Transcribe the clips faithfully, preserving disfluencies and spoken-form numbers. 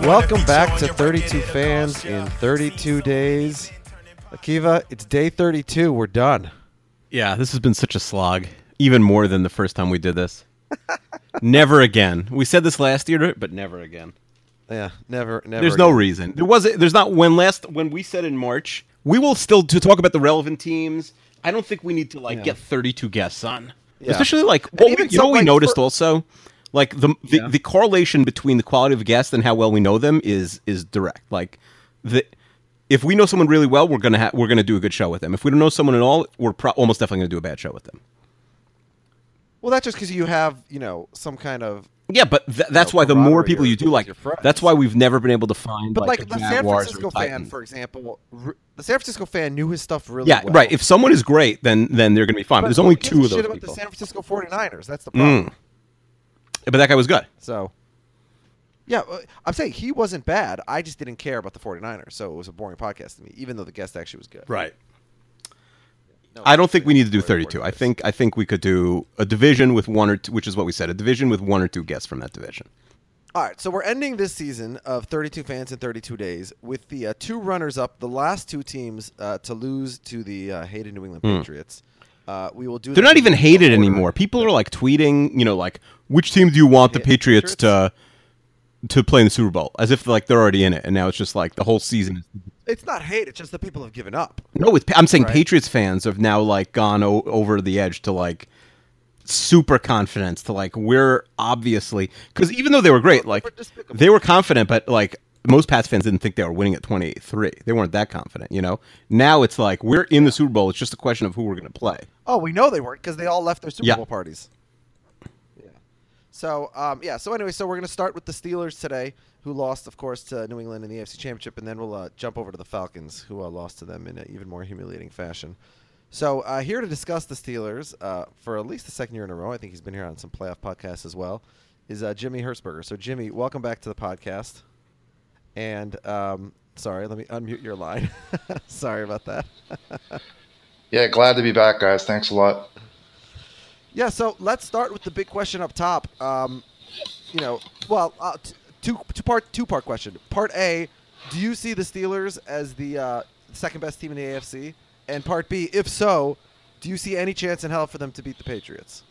Welcome back to thirty-two Fans in thirty-two days. Akiva, it's day thirty-two. We're done. Yeah, this has been such a slog. Even more than the first time we did this. Never again. We said this last year, but never again. Yeah, never, never. There's again. no reason. There was. There's not. When last when we said in March, we will still to talk about the relevant teams. I don't think we need to like yeah. get thirty-two guests on, yeah. especially like what we, you know what we like noticed for, also, like the the, yeah. the correlation between the quality of a guest and how well we know them is is direct. Like the. If we know someone really well, we're gonna ha- we're gonna do a good show with them. If we don't know someone at all, we're pro- almost definitely gonna do a bad show with them. Well, that's just because you have, you know, some kind of yeah, but th- that's know, why the more people you do, like that's why we've never been able to find. But like, like the San Francisco fan, for example, r- the San Francisco fan knew his stuff really yeah, well. right. If someone is great, then then they're gonna be fine. But, but there's only two of those shit about people. The San Francisco forty-niners, that's the problem. Mm. But that guy was good. So. Yeah, I'm saying he wasn't bad. I just didn't care about the forty-niners, so it was a boring podcast to me, even though the guest actually was good. Right. No, I don't think we need to do thirty-two. I think I think we could do a division with one or two, which is what we said, a division with one or two guests from that division. All right, so we're ending this season of thirty-two Fans in thirty-two days with the uh, two runners-up, the last two teams uh, to lose to the uh, hated New England Patriots. Mm. Uh, we will do. They're not even hated anymore. People are like tweeting, you know, like which team do you want the Patriots, Patriots to to play in the Super Bowl, as if like they're already in it, and now it's just like the whole season. It's not hate; it's just that people have given up. No, it's, I'm saying right? Patriots fans have now like gone o- over the edge to like super confidence to like we're obviously because even though they were great, like they were confident, but like most Pats fans didn't think they were winning at twenty-eight three. They weren't that confident, you know. Now it's like we're in the Super Bowl. It's just a question of who we're going to play. Oh, we know they weren't because they all left their Super yeah. Bowl parties. So, um, yeah, so anyway, so we're going to start with the Steelers today, who lost, of course, to New England in the A F C Championship, and then we'll uh, jump over to the Falcons, who uh, lost to them in an even more humiliating fashion. So uh, here to discuss the Steelers uh, for at least the second year in a row, I think he's been here on some playoff podcasts as well, is uh, Jimmy Hertzberger. So, Jimmy, welcome back to the podcast. And, um, sorry, let me unmute your line. Sorry about that. Yeah, glad to be back, guys. Thanks a lot. Yeah, so let's start with the big question up top. Um, you know, well, uh, t- two two part two part question. Part A: do you see the Steelers as the uh, second best team in the A F C? And part B: if so, do you see any chance in hell for them to beat the Patriots?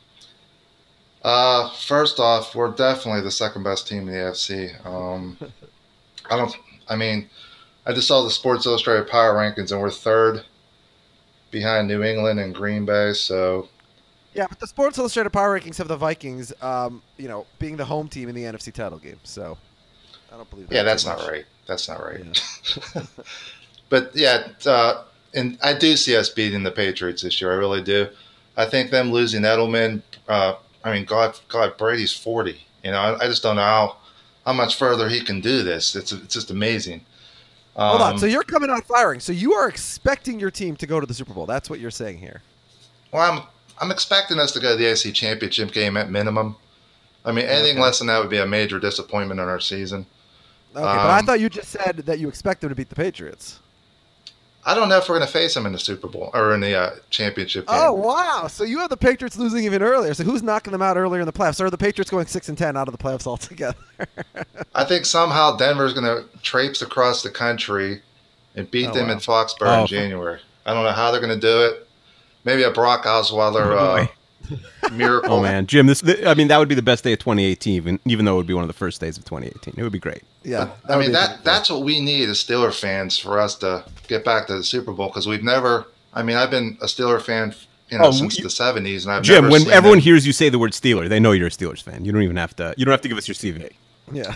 Uh, first off, we're definitely the second best team in the A F C. Um, I don't. I mean, I just saw the Sports Illustrated Power Rankings, and we're third behind New England and Green Bay. So. Yeah, but the Sports Illustrated Power Rankings have the Vikings, um, you know, being the home team in the N F C title game. So, I don't believe that. Yeah, that's not right. That's not right. Yeah. But yeah, uh, and I do see us beating the Patriots this year. I really do. I think them losing Edelman. Uh, I mean, God, God, Brady's forty. You know, I, I just don't know how how much further he can do this. It's it's just amazing. Um, Hold on. So you're coming out firing. So you are expecting your team to go to the Super Bowl. That's what you're saying here. Well, I'm. I'm expecting us to go to the A F C Championship game at minimum. I mean, anything okay. less than that would be a major disappointment in our season. Okay, um, but I thought you just said that you expect them to beat the Patriots. I don't know if we're going to face them in the Super Bowl or in the uh, championship game. Oh, wow. So you have the Patriots losing even earlier. So who's knocking them out earlier in the playoffs? Or are the Patriots going six and ten out of the playoffs altogether? I think somehow Denver's going to traipse across the country and beat oh, them wow. in Foxborough oh, in January. I don't know how they're going to do it. Maybe a Brock Osweiler uh, miracle. Oh man, Jim! This, I mean, that would be the best day of twenty eighteen, even, even though it would be one of the first days of twenty eighteen. It would be great. Yeah, but, I mean that that's what we need as Steeler fans for us to get back to the Super Bowl because we've never. I mean, I've been a Steeler fan, you know, oh, since you, the seventies, and I've Jim. Never when seen everyone them. hears you say the word Steeler, they know you're a Steelers fan. You don't even have to. You don't have to give us your C V. Yeah.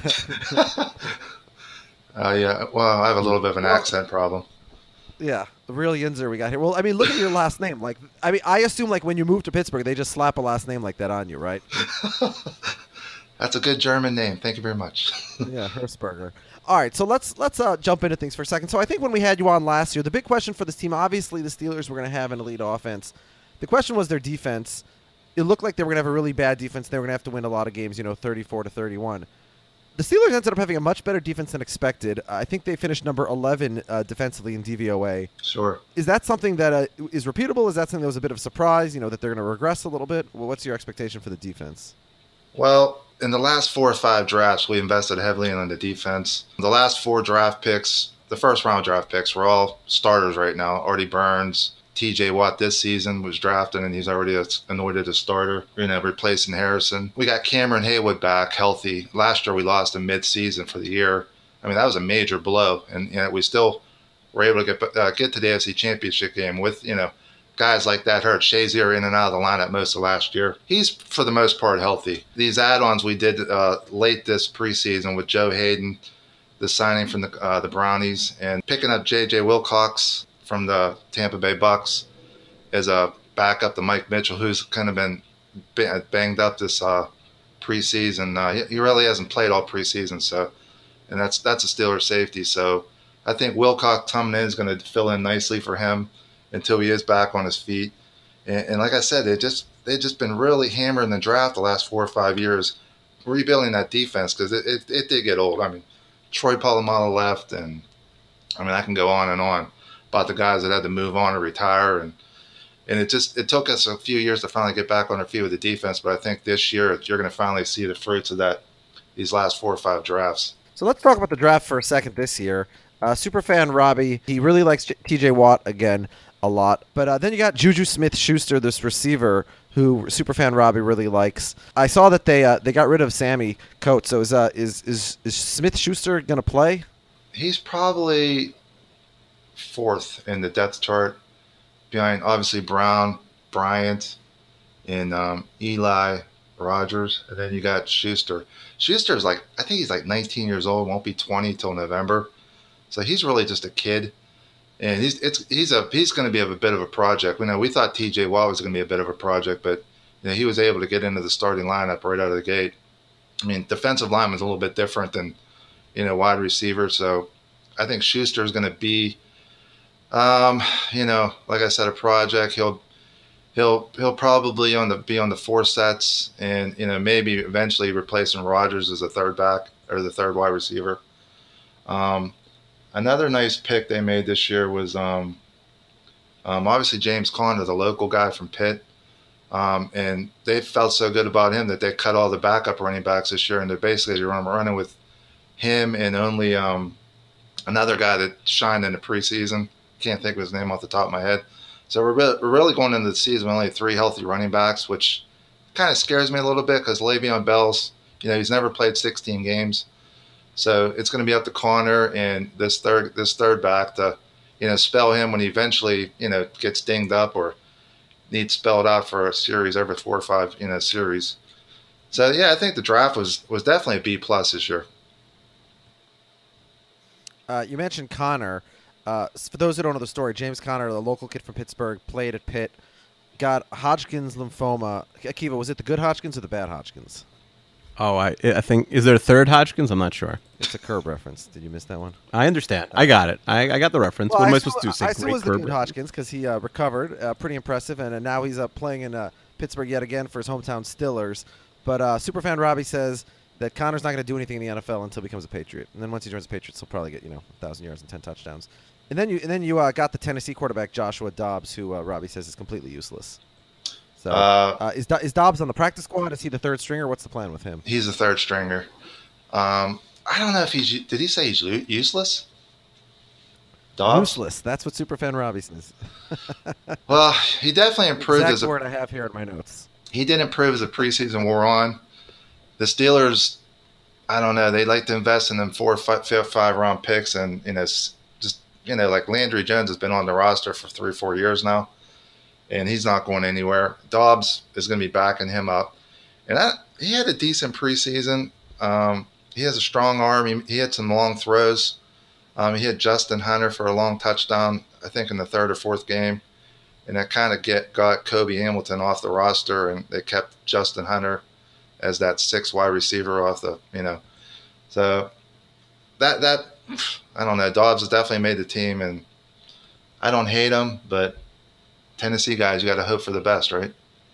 uh, yeah. Well, I have a little bit of an well, accent problem. Yeah, the real Yinzer we got here. Well, I mean, look at your last name. Like, I mean, I assume like when you move to Pittsburgh, they just slap a last name like that on you, right? That's a good German name. Thank you very much. Yeah, Hertzberger. All right, so let's let's uh, jump into things for a second. So I think when we had you on last year, the big question for this team, obviously, the Steelers were going to have an elite offense. The question was their defense. It looked like they were going to have a really bad defense. They were going to have to win a lot of games, you know, thirty-four to thirty-one. The Steelers ended up having a much better defense than expected. I think they finished number eleven uh, defensively in D V O A. Sure. Is that something that uh, is repeatable? Is that something that was a bit of a surprise, you know, that they're going to regress a little bit? Well, what's your expectation for the defense? Well, in the last four or five drafts, we invested heavily in the defense. The last four draft picks, the first round draft picks, were all starters right now. Artie Burns, T J Watt this season was drafted, and he's already anointed a starter, you know, replacing Harrison. We got Cameron Haywood back healthy. Last year we lost him mid-season for the year. I mean, that was a major blow, and you know, we still were able to get uh, get to the A F C Championship game with, you know, guys like that hurt. Shazier in and out of the lineup most of last year. He's, for the most part, healthy. These add-ons we did uh, late this preseason with Joe Hayden, the signing from the uh, the Brownies, and picking up J J Wilcox from the Tampa Bay Bucks as a backup to Mike Mitchell, who's kind of been banged up this uh, preseason. Uh, he, he really hasn't played all preseason, so and that's that's a Steelers safety. So I think Wilcox coming in is going to fill in nicely for him until he is back on his feet. And, and like I said, they just they've just been really hammering the draft the last four or five years, rebuilding that defense because it, it, it did get old. I mean, Troy Polamalu left, and I mean I can go on and on about the guys that had to move on or retire, and and it just it took us a few years to finally get back on our feet with the defense. But I think this year you're going to finally see the fruits of that these last four or five drafts. So let's talk about the draft for a second this year. Uh, Superfan Robbie, he really likes T J Watt again a lot. But uh, then you got Juju Smith-Schuster, this receiver who Superfan Robbie really likes. I saw that they uh, they got rid of Sammy Coates. So is uh, is is, is Smith-Schuster going to play? He's probably fourth in the depth chart, behind obviously Brown, Bryant, and um, Eli, Rogers, and then you got Schuster. Schuster's like, I think he's like nineteen years old, won't be twenty till November, so he's really just a kid, and he's it's he's a he's going to be a bit of a project. We know we thought T J Watt was going to be a bit of a project, but you know he was able to get into the starting lineup right out of the gate. I mean, defensive lineman's a little bit different than you know wide receiver, so I think Schuster is going to be. Um, you know, like I said, a project. He'll he'll he'll probably on the be on the four sets, and you know maybe eventually replacing Rodgers as a third back or the third wide receiver. Um, another nice pick they made this year was um, um, obviously James Conner, the local guy from Pitt, um, and they felt so good about him that they cut all the backup running backs this year, and they're basically running with him and only um, another guy that shined in the preseason. Can't think of his name off the top of my head. So we're really, we're really going into the season with only three healthy running backs, which kind of scares me a little bit because Le'Veon Bell's, you know, he's never played sixteen games. So it's going to be up to Conner and this third this third back to, you know, spell him when he eventually, you know, gets dinged up or needs spelled out for a series every four or five, you know, series. So yeah, I think the draft was was definitely a B plus this year. Uh, you mentioned Conner. Uh, for those who don't know the story, James Conner, the local kid from Pittsburgh, played at Pitt, got Hodgkin's lymphoma. Akiva, was it the good Hodgkins or the bad Hodgkins? Oh, I I think, is there a third Hodgkins? I'm not sure. It's a Curb reference. Did you miss that one? I understand. I got it. I, I got the reference. Well, what am I I supposed to do? Say I still great was the Curb good reference? Hodgkins because he uh, recovered. Uh, pretty impressive. And uh, now he's uh, playing in uh, Pittsburgh yet again for his hometown Steelers. But uh, Superfan Robbie says that Connor's not going to do anything in the N F L until he becomes a Patriot. And then once he joins the Patriots, he'll probably get, you know, one thousand yards and ten touchdowns. And then you and then you uh, got the Tennessee quarterback Joshua Dobbs, who uh, Robbie says is completely useless. So Uh, uh, is Do- is Dobbs on the practice squad? Is he the third stringer? What's the plan with him? He's the third stringer. Um, I don't know if he's. Did he say he's u- useless? Dobbs? Useless. That's what Superfan Robbie says. Well, he definitely improved Exact as a word I have here in my notes. he did improve as the preseason wore on. The Steelers, I don't know, they like to invest in them four, five, five round picks, and you know, s- just you know, like Landry Jones has been on the roster for three, four years now, and he's not going anywhere. Dobbs is going to be backing him up, and that, he had a decent preseason. Um, he has a strong arm. He, he had some long throws. Um, he had Justin Hunter for a long touchdown, I think, in the third or fourth game. And that kind of get got Kobe Hamilton off the roster, and they kept Justin Hunter as that six wide receiver off the, you know. So that, that I don't know, Dobbs has definitely made the team, and I don't hate him, but Tennessee guys, you got to hope for the best, right?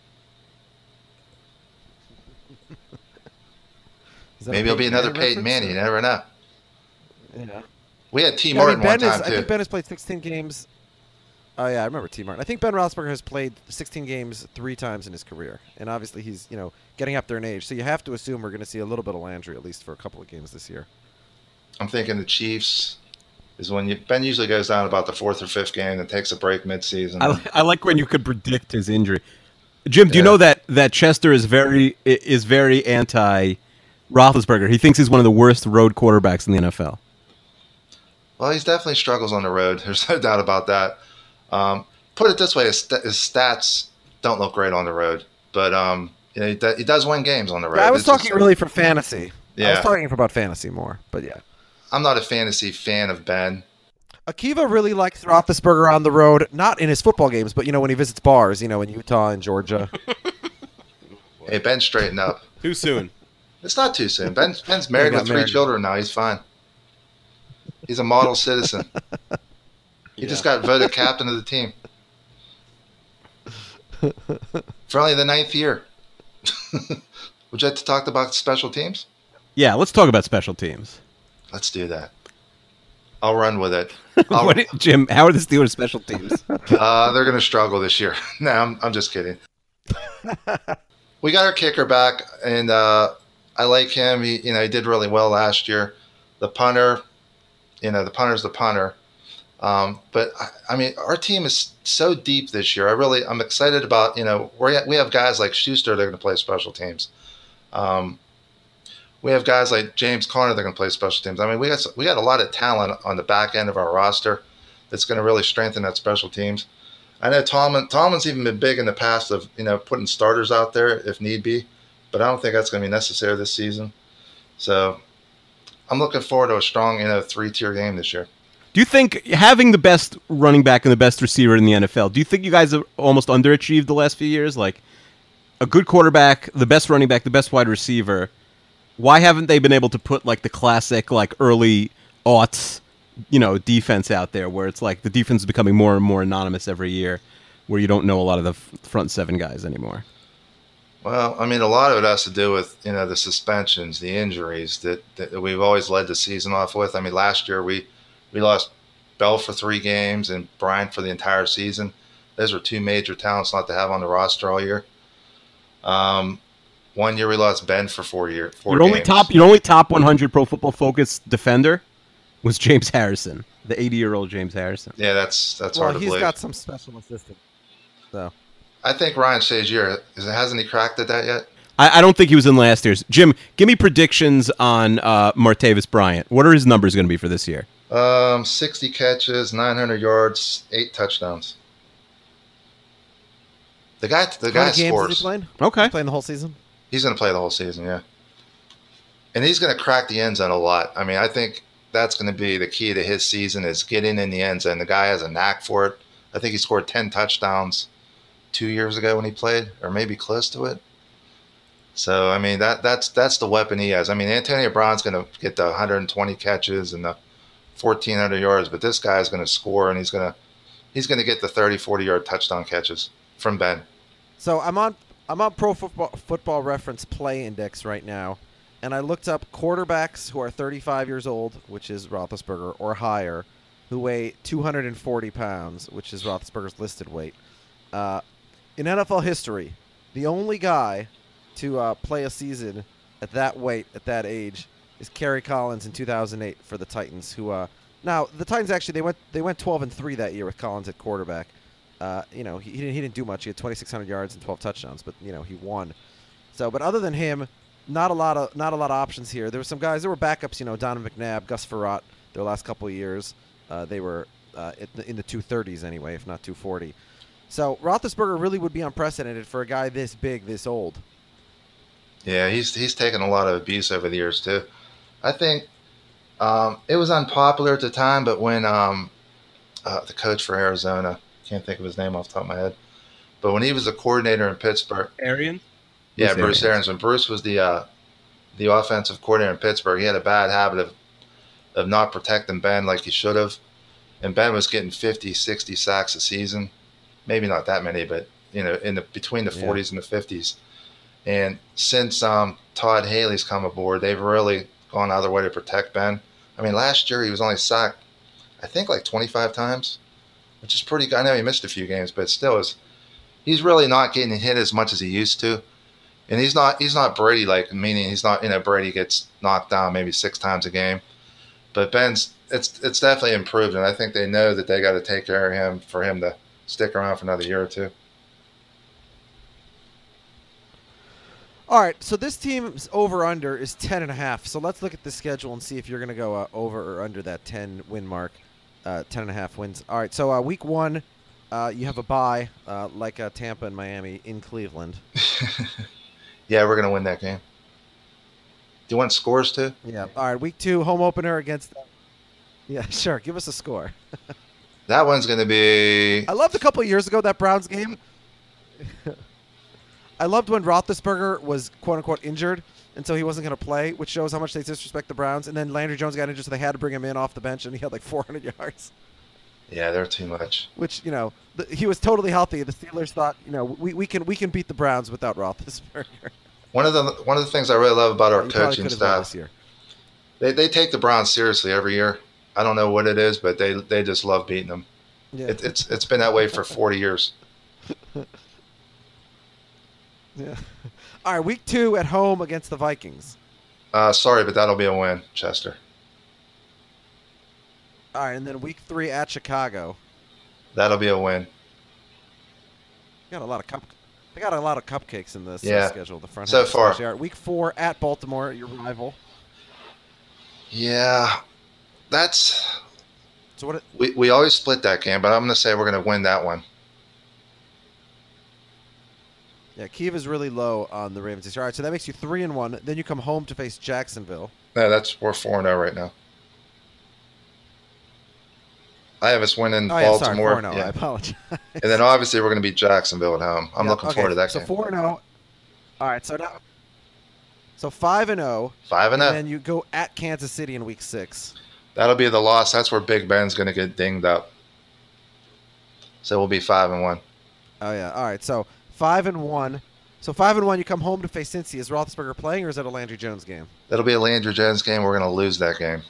Maybe it'll be another Peyton Manning. You never know. Yeah. We had T. Yeah, I Martin mean, Ben one time, is, too. I think Ben has played sixteen games. Oh yeah, I remember T. Martin. I think Ben Roethlisberger has played sixteen games three times in his career, and obviously he's you know getting up there in age. So you have to assume we're going to see a little bit of Landry at least for a couple of games this year. I'm thinking the Chiefs is when you, Ben usually goes down about the fourth or fifth game and takes a break midseason. I, I like when you could predict his injury. Jim, do yeah. you know that, that Chester is very is very anti Roethlisberger? He thinks he's one of the worst road quarterbacks in the N F L. Well, he's definitely struggles on the road. There's no doubt about that. Um, put it this way, his, st- his stats don't look great on the road, but um, you know, he, d- he does win games on the road. Yeah, I was it's talking just, really for fantasy. Yeah. I was talking about fantasy more, but yeah. I'm not a fantasy fan of Ben. Akiva really likes Roethlisberger on the road, not in his football games, but you know when he visits bars, you know in Utah and Georgia. Hey, Ben, straighten up. Too soon. It's not too soon. Ben, Ben's married with three married. children now. He's fine. He's a model citizen. He yeah. just got voted captain of the team for only the ninth year. Would you like to talk about special teams? Yeah, let's talk about special teams. Let's do that. I'll run with it. what, Jim, how are the Steelers special teams? Uh, they're going to struggle this year. No, I'm, I'm just kidding. We got our kicker back, and uh, I like him. He, you know, he did really well last year. The punter, you know, the punter's the punter. Um, but I, I mean, our team is so deep this year. I really, I'm excited about. You know, we we have guys like Schuster that are going to play special teams. Um, we have guys like James Conner that are going to play special teams. I mean, we got we got a lot of talent on the back end of our roster that's going to really strengthen that special teams. I know Tomlin, Tomlin's even been big in the past of, you know, putting starters out there if need be, but I don't think that's going to be necessary this season. So I'm looking forward to a strong, you know, three-tier game this year. Do you think having the best running back and the best receiver in the N F L, do you think you guys have almost underachieved the last few years? Like a good quarterback, the best running back, the best wide receiver. Why haven't they been able to put like the classic, like early aughts, you know, defense out there where it's like the defense is becoming more and more anonymous every year, where you don't know a lot of the front seven guys anymore? Well, I mean, a lot of it has to do with, you know, the suspensions, the injuries that, that we've always led the season off with. I mean, last year we, we lost Bell for three games and Bryant for the entire season. Those were two major talents not to have on the roster all year. Um, one year we lost Ben for four years. Four your games. only top, your only top one hundred Pro Football Focus defender was James Harrison, the eighty-year-old James Harrison. Yeah, that's that's well, hard to he's believe. He's got some special assistant. So, I think Ryan Shazier, hasn't he cracked at that yet? I, I don't think he was in last year's. Jim, give me predictions on uh, Martavis Bryant. What are his numbers going to be for this year? Um, sixty catches, nine hundred yards, eight touchdowns. The guy, the How guy many games scores. Is he playing? Okay, he's playing the whole season. He's going to play the whole season, yeah. And he's going to crack the end zone a lot. I mean, I think that's going to be the key to his season is getting in the end zone. The guy has a knack for it. I think he scored ten touchdowns two years ago when he played, or maybe close to it. So, I mean, that that's that's the weapon he has. I mean, Antonio Brown's going to get the one hundred twenty catches and the fourteen hundred yards, but this guy's going to score, and he's going to he's going to get the thirty, forty-yard touchdown catches from Ben. So I'm on I'm on Pro Football, Football Reference Play Index right now, and I looked up quarterbacks who are thirty-five years old, which is Roethlisberger, or higher, who weigh two hundred forty pounds, which is Roethlisberger's listed weight. Uh, in N F L history, the only guy to uh, play a season at that weight, at that age, is Kerry Collins in two thousand eight for the Titans. Who uh, now the Titans actually they went they went twelve and three that year with Collins at quarterback. Uh, you know he, he didn't he didn't do much. He had twenty-six hundred yards and twelve touchdowns, but you know he won. So, but other than him, not a lot of not a lot of options here. There were some guys. There were backups. You know, Donovan McNabb, Gus Frerotte. Their last couple of years, uh, they were uh, in the, in the two thirties anyway, if not two forty. So Roethlisberger really would be unprecedented for a guy this big, this old. Yeah, he's he's taken a lot of abuse over the years too. I think um, it was unpopular at the time, but when um, uh, the coach for Arizona, can't think of his name off the top of my head, but when he was a coordinator in Pittsburgh, Arians, yeah, Bruce, Bruce Arians. When Bruce was the uh, the offensive coordinator in Pittsburgh, he had a bad habit of of not protecting Ben like he should have, and Ben was getting fifty, sixty sacks a season, maybe not that many, but you know, in the between the forties yeah. and the fifties. And since um, Todd Haley's come aboard, they've really gone out of their way to protect Ben. I mean, last year he was only sacked, I think, like twenty-five times. which is pretty good. I know he missed a few games, but still, is he's really not getting hit as much as he used to. And he's not he's not Brady, like, meaning he's not, you know, Brady gets knocked down maybe six times a game. But Ben's it's it's definitely improved, and I think they know that they got to take care of him for him to stick around for another year or two. All right, so this team's over-under is ten and a half. So let's look at the schedule and see if you're going to go uh, over or under that ten-win mark, uh, ten and a half wins. All right, so uh, week one, uh, you have a bye, uh, like uh, Tampa and Miami in Cleveland. Yeah, we're going to win that game. Do you want scores too? Yeah. All right, week two, home opener against – yeah, sure. Give us a score. That one's going to be – I loved a couple of years ago that Browns game. I loved when Roethlisberger was quote-unquote injured, and so he wasn't going to play, which shows how much they disrespect the Browns. And then Landry Jones got injured, so they had to bring him in off the bench, and he had like four hundred yards. Yeah, they're too much. Which, you know, the, he was totally healthy. The Steelers thought, you know, we, we can we can beat the Browns without Roethlisberger. One of the one of the things I really love about our yeah, coaching staff, they they take the Browns seriously every year. I don't know what it is, but they they just love beating them. Yeah. It, it's it's been that way for forty years. Yeah. All right, week two at home against the Vikings. Uh, sorry, but that'll be a win, Chester. All right, and then week three at Chicago. That'll be a win. Got a lot of cup. They got a lot of cupcakes in this yeah. uh, schedule. The front so far. All right, week four at Baltimore, your rival. Yeah, that's. So what? It, we we always split that game, but I'm going to say we're going to win that one. Yeah, Kiev is really low on the Ravens this year. All right, so that makes you three and one. Then you come home to face Jacksonville. No, that's we're four and zero right now. I have us winning oh, yeah, Baltimore. Sorry, four and zero. Yeah. I apologize. And then obviously we're going to beat Jacksonville at home. I'm yeah, looking okay, forward to that so game. So four and zero. All right, so now, so five and zero. Five and zero. And then you go at Kansas City in week six. That'll be the loss. That's where Big Ben's going to get dinged up. So we'll be five and one. Oh yeah. All right. So five and one. So five and one. You come home to face Cincy. Is Roethlisberger playing, or is it a Landry Jones game? That'll be a Landry Jones game. We're going to lose that game.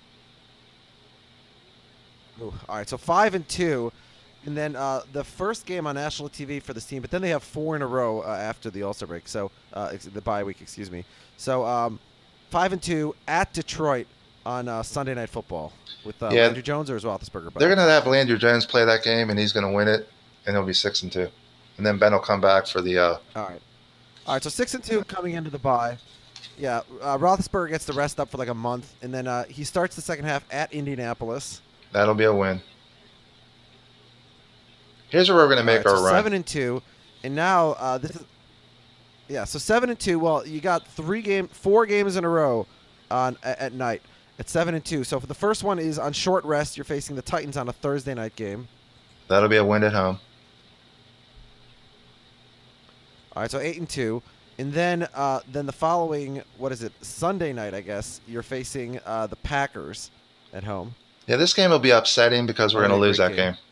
Ooh, all right. So five and two, and then uh, the first game on national T V for this team. But then they have four in a row uh, after the All-Star break. So uh, the bye week. Excuse me. So um, five and two at Detroit on uh, Sunday Night Football with uh, yeah. Landry Jones, or is Roethlisberger? They're going to have Landry Jones play that game, and he's going to win it, and it'll be six and two. And then Ben will come back for the. Uh, All right, all right. So six and two coming into the bye. Yeah, uh, Roethlisberger gets the rest up for like a month, and then uh, he starts the second half at Indianapolis. That'll be a win. Here's where we're going to make right, our so run. Seven and two, and now uh, this is. Yeah, so seven and two. Well, you got three game, four games in a row, on at, at night at seven and two. So for the first one is on short rest. You're facing the Titans on a Thursday night game. That'll be a win at home. All right, so eight and two, and then uh, then the following, what is it, Sunday night? I guess you're facing uh, the Packers at home. Yeah, this game will be upsetting because we're going to lose that game. game.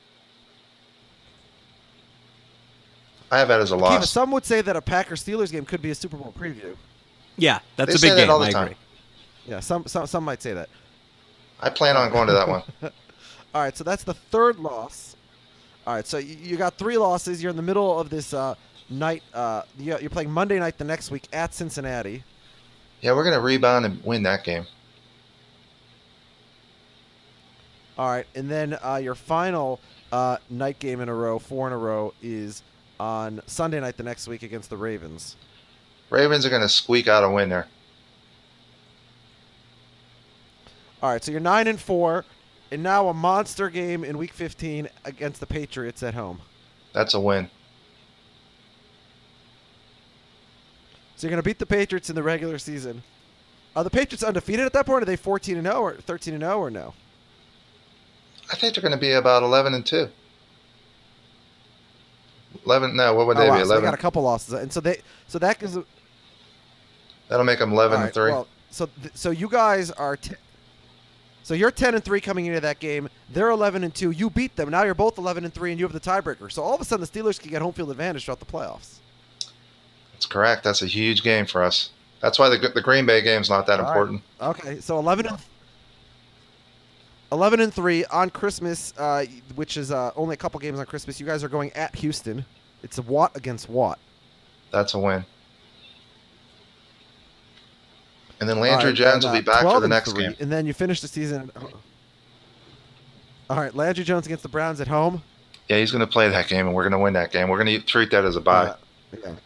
I have that as a loss. Kiva, some would say that a Packers Steelers game could be a Super Bowl preview. Yeah, that's they a big say game. That all the I time. agree. Yeah, some some some might say that. I plan on going to that one. All right, so that's the third loss. All right, so you, you got three losses. You're in the middle of this uh, night. Uh, you're playing Monday night the next week at Cincinnati. Yeah, we're going to rebound and win that game. All right, and then uh, your final uh, night game in a row, four in a row, is on Sunday night the next week against the Ravens. Ravens are going to squeak out a win there. All right, so you're nine and four, and now a monster game in Week fifteen against the Patriots at home. That's a win. So you're going to beat the Patriots in the regular season. Are the Patriots undefeated at that point? Are they fourteen and zero or thirteen and zero or no? I think they're going to be about eleven and two. Eleven? No, what would oh, they wow. be? So Eleven. they got a couple losses, and so they so that gives. A, That'll make them eleven right, and three. Well, so th- so you guys are. T- so you're ten and three coming into that game. They're eleven and two. You beat them. Now you're both eleven and three, and you have the tiebreaker. So all of a sudden, the Steelers can get home field advantage throughout the playoffs. That's correct. That's a huge game for us. That's why the the Green Bay game's not that all important. Right. Okay, so eleven and. eleven and three on Christmas, uh, which is uh, only a couple games on Christmas. You guys are going at Houston. It's a Watt against Watt. That's a win. And then Landry right, Jones and, uh, will be back for the and next three, game. And then you finish the season. All right, Landry Jones against the Browns at home. Yeah, he's going to play that game, and we're going to win that game. We're going to treat that as a bye. Yeah. Yeah.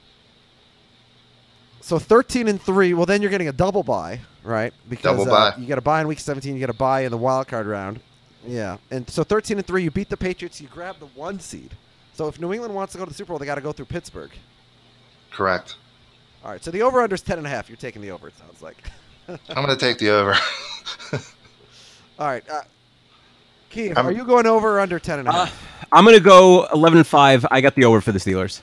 So thirteen and three. Well, then you're getting a double bye, right? Because double uh, bye. you get a bye in week seventeen. You get a bye in the wild card round. Yeah, and so thirteen and three. You beat the Patriots. You grab the one seed. So if New England wants to go to the Super Bowl, they got to go through Pittsburgh. Correct. All right. So the over/under is ten and a half. You're taking the over. It sounds like. I'm going to take the over. All right. Uh, Keith, I'm, are you going over or under ten and a half? Uh, I'm going to go eleven and five. I got the over for the Steelers.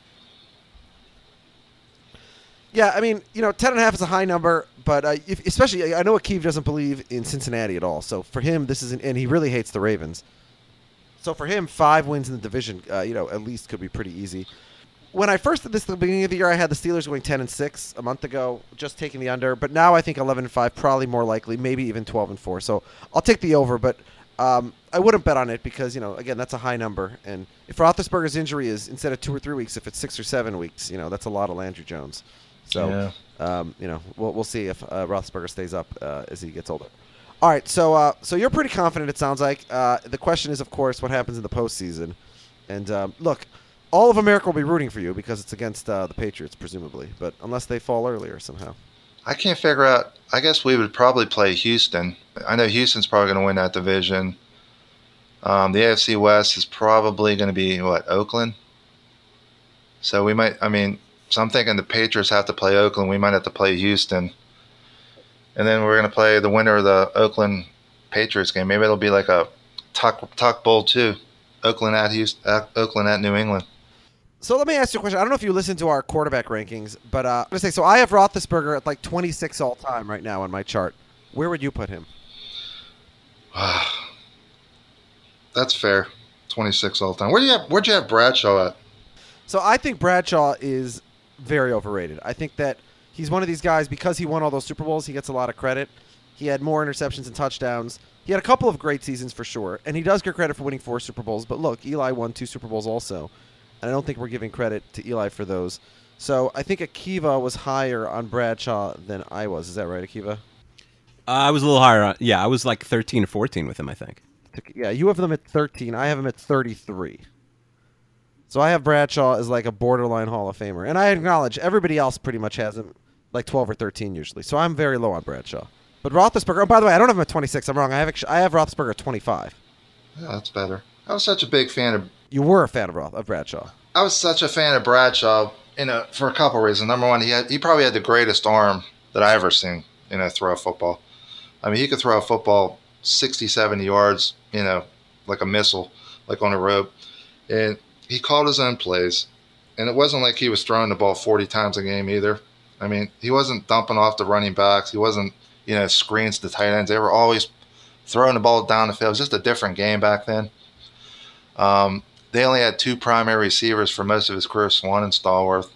Yeah, I mean, you know, ten and a half is a high number, but uh, if, especially I know Akeem doesn't believe in Cincinnati at all. So for him, this is an, and he really hates the Ravens. So for him, five wins in the division, uh, you know, at least could be pretty easy. When I first did this at the beginning of the year, I had the Steelers going ten and six a month ago, just taking the under. But now I think eleven and five probably more likely, maybe even twelve and four. So I'll take the over, but um, I wouldn't bet on it because, you know, again, that's a high number. And if Roethlisberger's injury is instead of two or three weeks, if it's six or seven weeks, you know, that's a lot of Landry Jones. So, yeah. um, you know, we'll we'll see if uh, Roethlisberger stays up uh, as he gets older. All right, so uh, so you're pretty confident. It sounds like. Uh, the question is, of course, what happens in the postseason. And um, look, all of America will be rooting for you because it's against uh, the Patriots, presumably. But unless they fall earlier somehow. I can't figure out. I guess we would probably play Houston. I know Houston's probably going to win that division. Um, the A F C West is probably going to be what, Oakland. So we might. I mean. So I'm thinking the Patriots have to play Oakland. We might have to play Houston. And then we're going to play the winner of the Oakland Patriots game. Maybe it'll be like a Tuck, tuck Bowl too. Oakland at Houston, uh, Oakland at New England. So let me ask you a question. I don't know if you listened to our quarterback rankings, but uh, I'm going to say, so I have Roethlisberger at like twenty-six all time right now on my chart. Where would you put him? That's fair. twenty-six all time. Where do you have, where'd you have Bradshaw at? So I think Bradshaw is very overrated. I think that he's one of these guys, because he won all those Super Bowls, he gets a lot of credit. He had more interceptions and touchdowns. He had a couple of great seasons for sure, and he does get credit for winning four Super Bowls. But look, Eli won two Super Bowls also, and I don't think we're giving credit to Eli for those. So I think Akiva was higher on Bradshaw than I was. Is that right, Akiva? Uh, I was a little higher. On, yeah, I was like thirteen or fourteen with him, I think. Yeah, you have them at thirteen. I have him at thirty-three. So I have Bradshaw as like a borderline Hall of Famer. And I acknowledge everybody else pretty much has him like twelve or thirteen usually. So I'm very low on Bradshaw. But Roethlisberger, oh, by the way, I don't have him at twenty-six. I'm wrong. I have I have Roethlisberger at twenty-five. Yeah, that's better. I was such a big fan of... You were a fan of, Roth, of Bradshaw. I was such a fan of Bradshaw, you know, for a couple of reasons. Number one, he had he probably had the greatest arm that I ever seen, you know, throw a football. I mean, he could throw a football sixty, seventy yards, you know, like a missile, like on a rope. And he called his own plays, and it wasn't like he was throwing the ball forty times a game either. I mean, he wasn't dumping off the running backs. He wasn't, you know, screens to tight ends. They were always throwing the ball down the field. It was just a different game back then. Um, they only had two primary receivers for most of his career, Swan and Stallworth.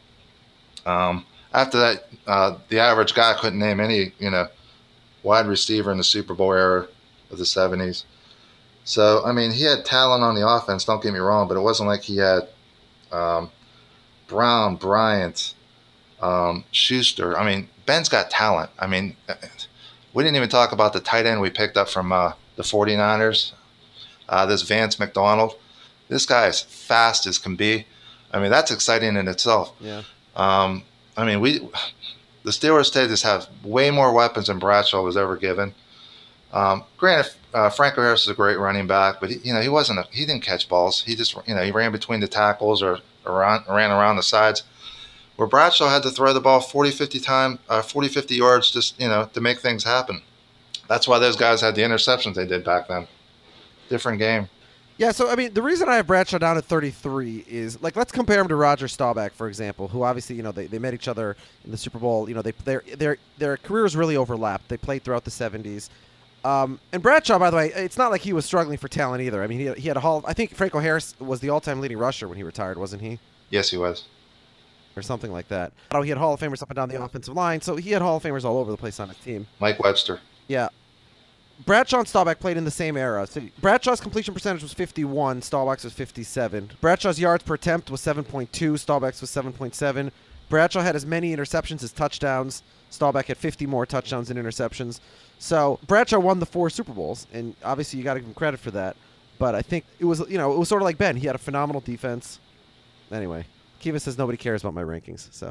Um, after that, uh, the average guy couldn't name any, you know, wide receiver in the Super Bowl era of the seventies. So, I mean, he had talent on the offense, don't get me wrong, but it wasn't like he had um, Brown, Bryant, um, Schuster. I mean, Ben's got talent. I mean, we didn't even talk about the tight end we picked up from uh, the forty-niners, uh, this Vance McDonald. This guy is fast as can be. I mean, that's exciting in itself. Yeah. Um, I mean, we the Steelers today just have way more weapons than Bradshaw was ever given. Um, granted, uh, Franco Harris is a great running back, but he, you know he wasn't a, he didn't catch balls. He just you know he ran between the tackles or around, ran around the sides. Where Bradshaw had to throw the ball forty, fifty time, uh, forty, fifty yards just you know to make things happen. That's why those guys had the interceptions they did back then. Different game. Yeah, so I mean, the reason I have Bradshaw down at thirty-three is like let's compare him to Roger Staubach, for example, who obviously you know they, they met each other in the Super Bowl. You know, they their their their careers really overlapped. They played throughout the seventies. Um, and Bradshaw, by the way, it's not like he was struggling for talent either. I mean, he had, he had a Hall. Of, I think Franco Harris was the all-time leading rusher when he retired, wasn't he? Yes, he was. Or something like that. Oh, he had Hall of Famers up and down the offensive line, so he had Hall of Famers all over the place on his team. Mike Webster. Yeah. Bradshaw and Staubach played in the same era. So Bradshaw's completion percentage was fifty-one, Staubach's was fifty-seven. Bradshaw's yards per attempt was seven point two, Staubach's was seven point seven. Bradshaw had as many interceptions as touchdowns. Staubach had fifty more touchdowns than interceptions. So Bradshaw won the four Super Bowls, and obviously you got to give him credit for that. But I think it was, you know, it was sort of like Ben. He had a phenomenal defense. Anyway, Kiva says nobody cares about my rankings. So,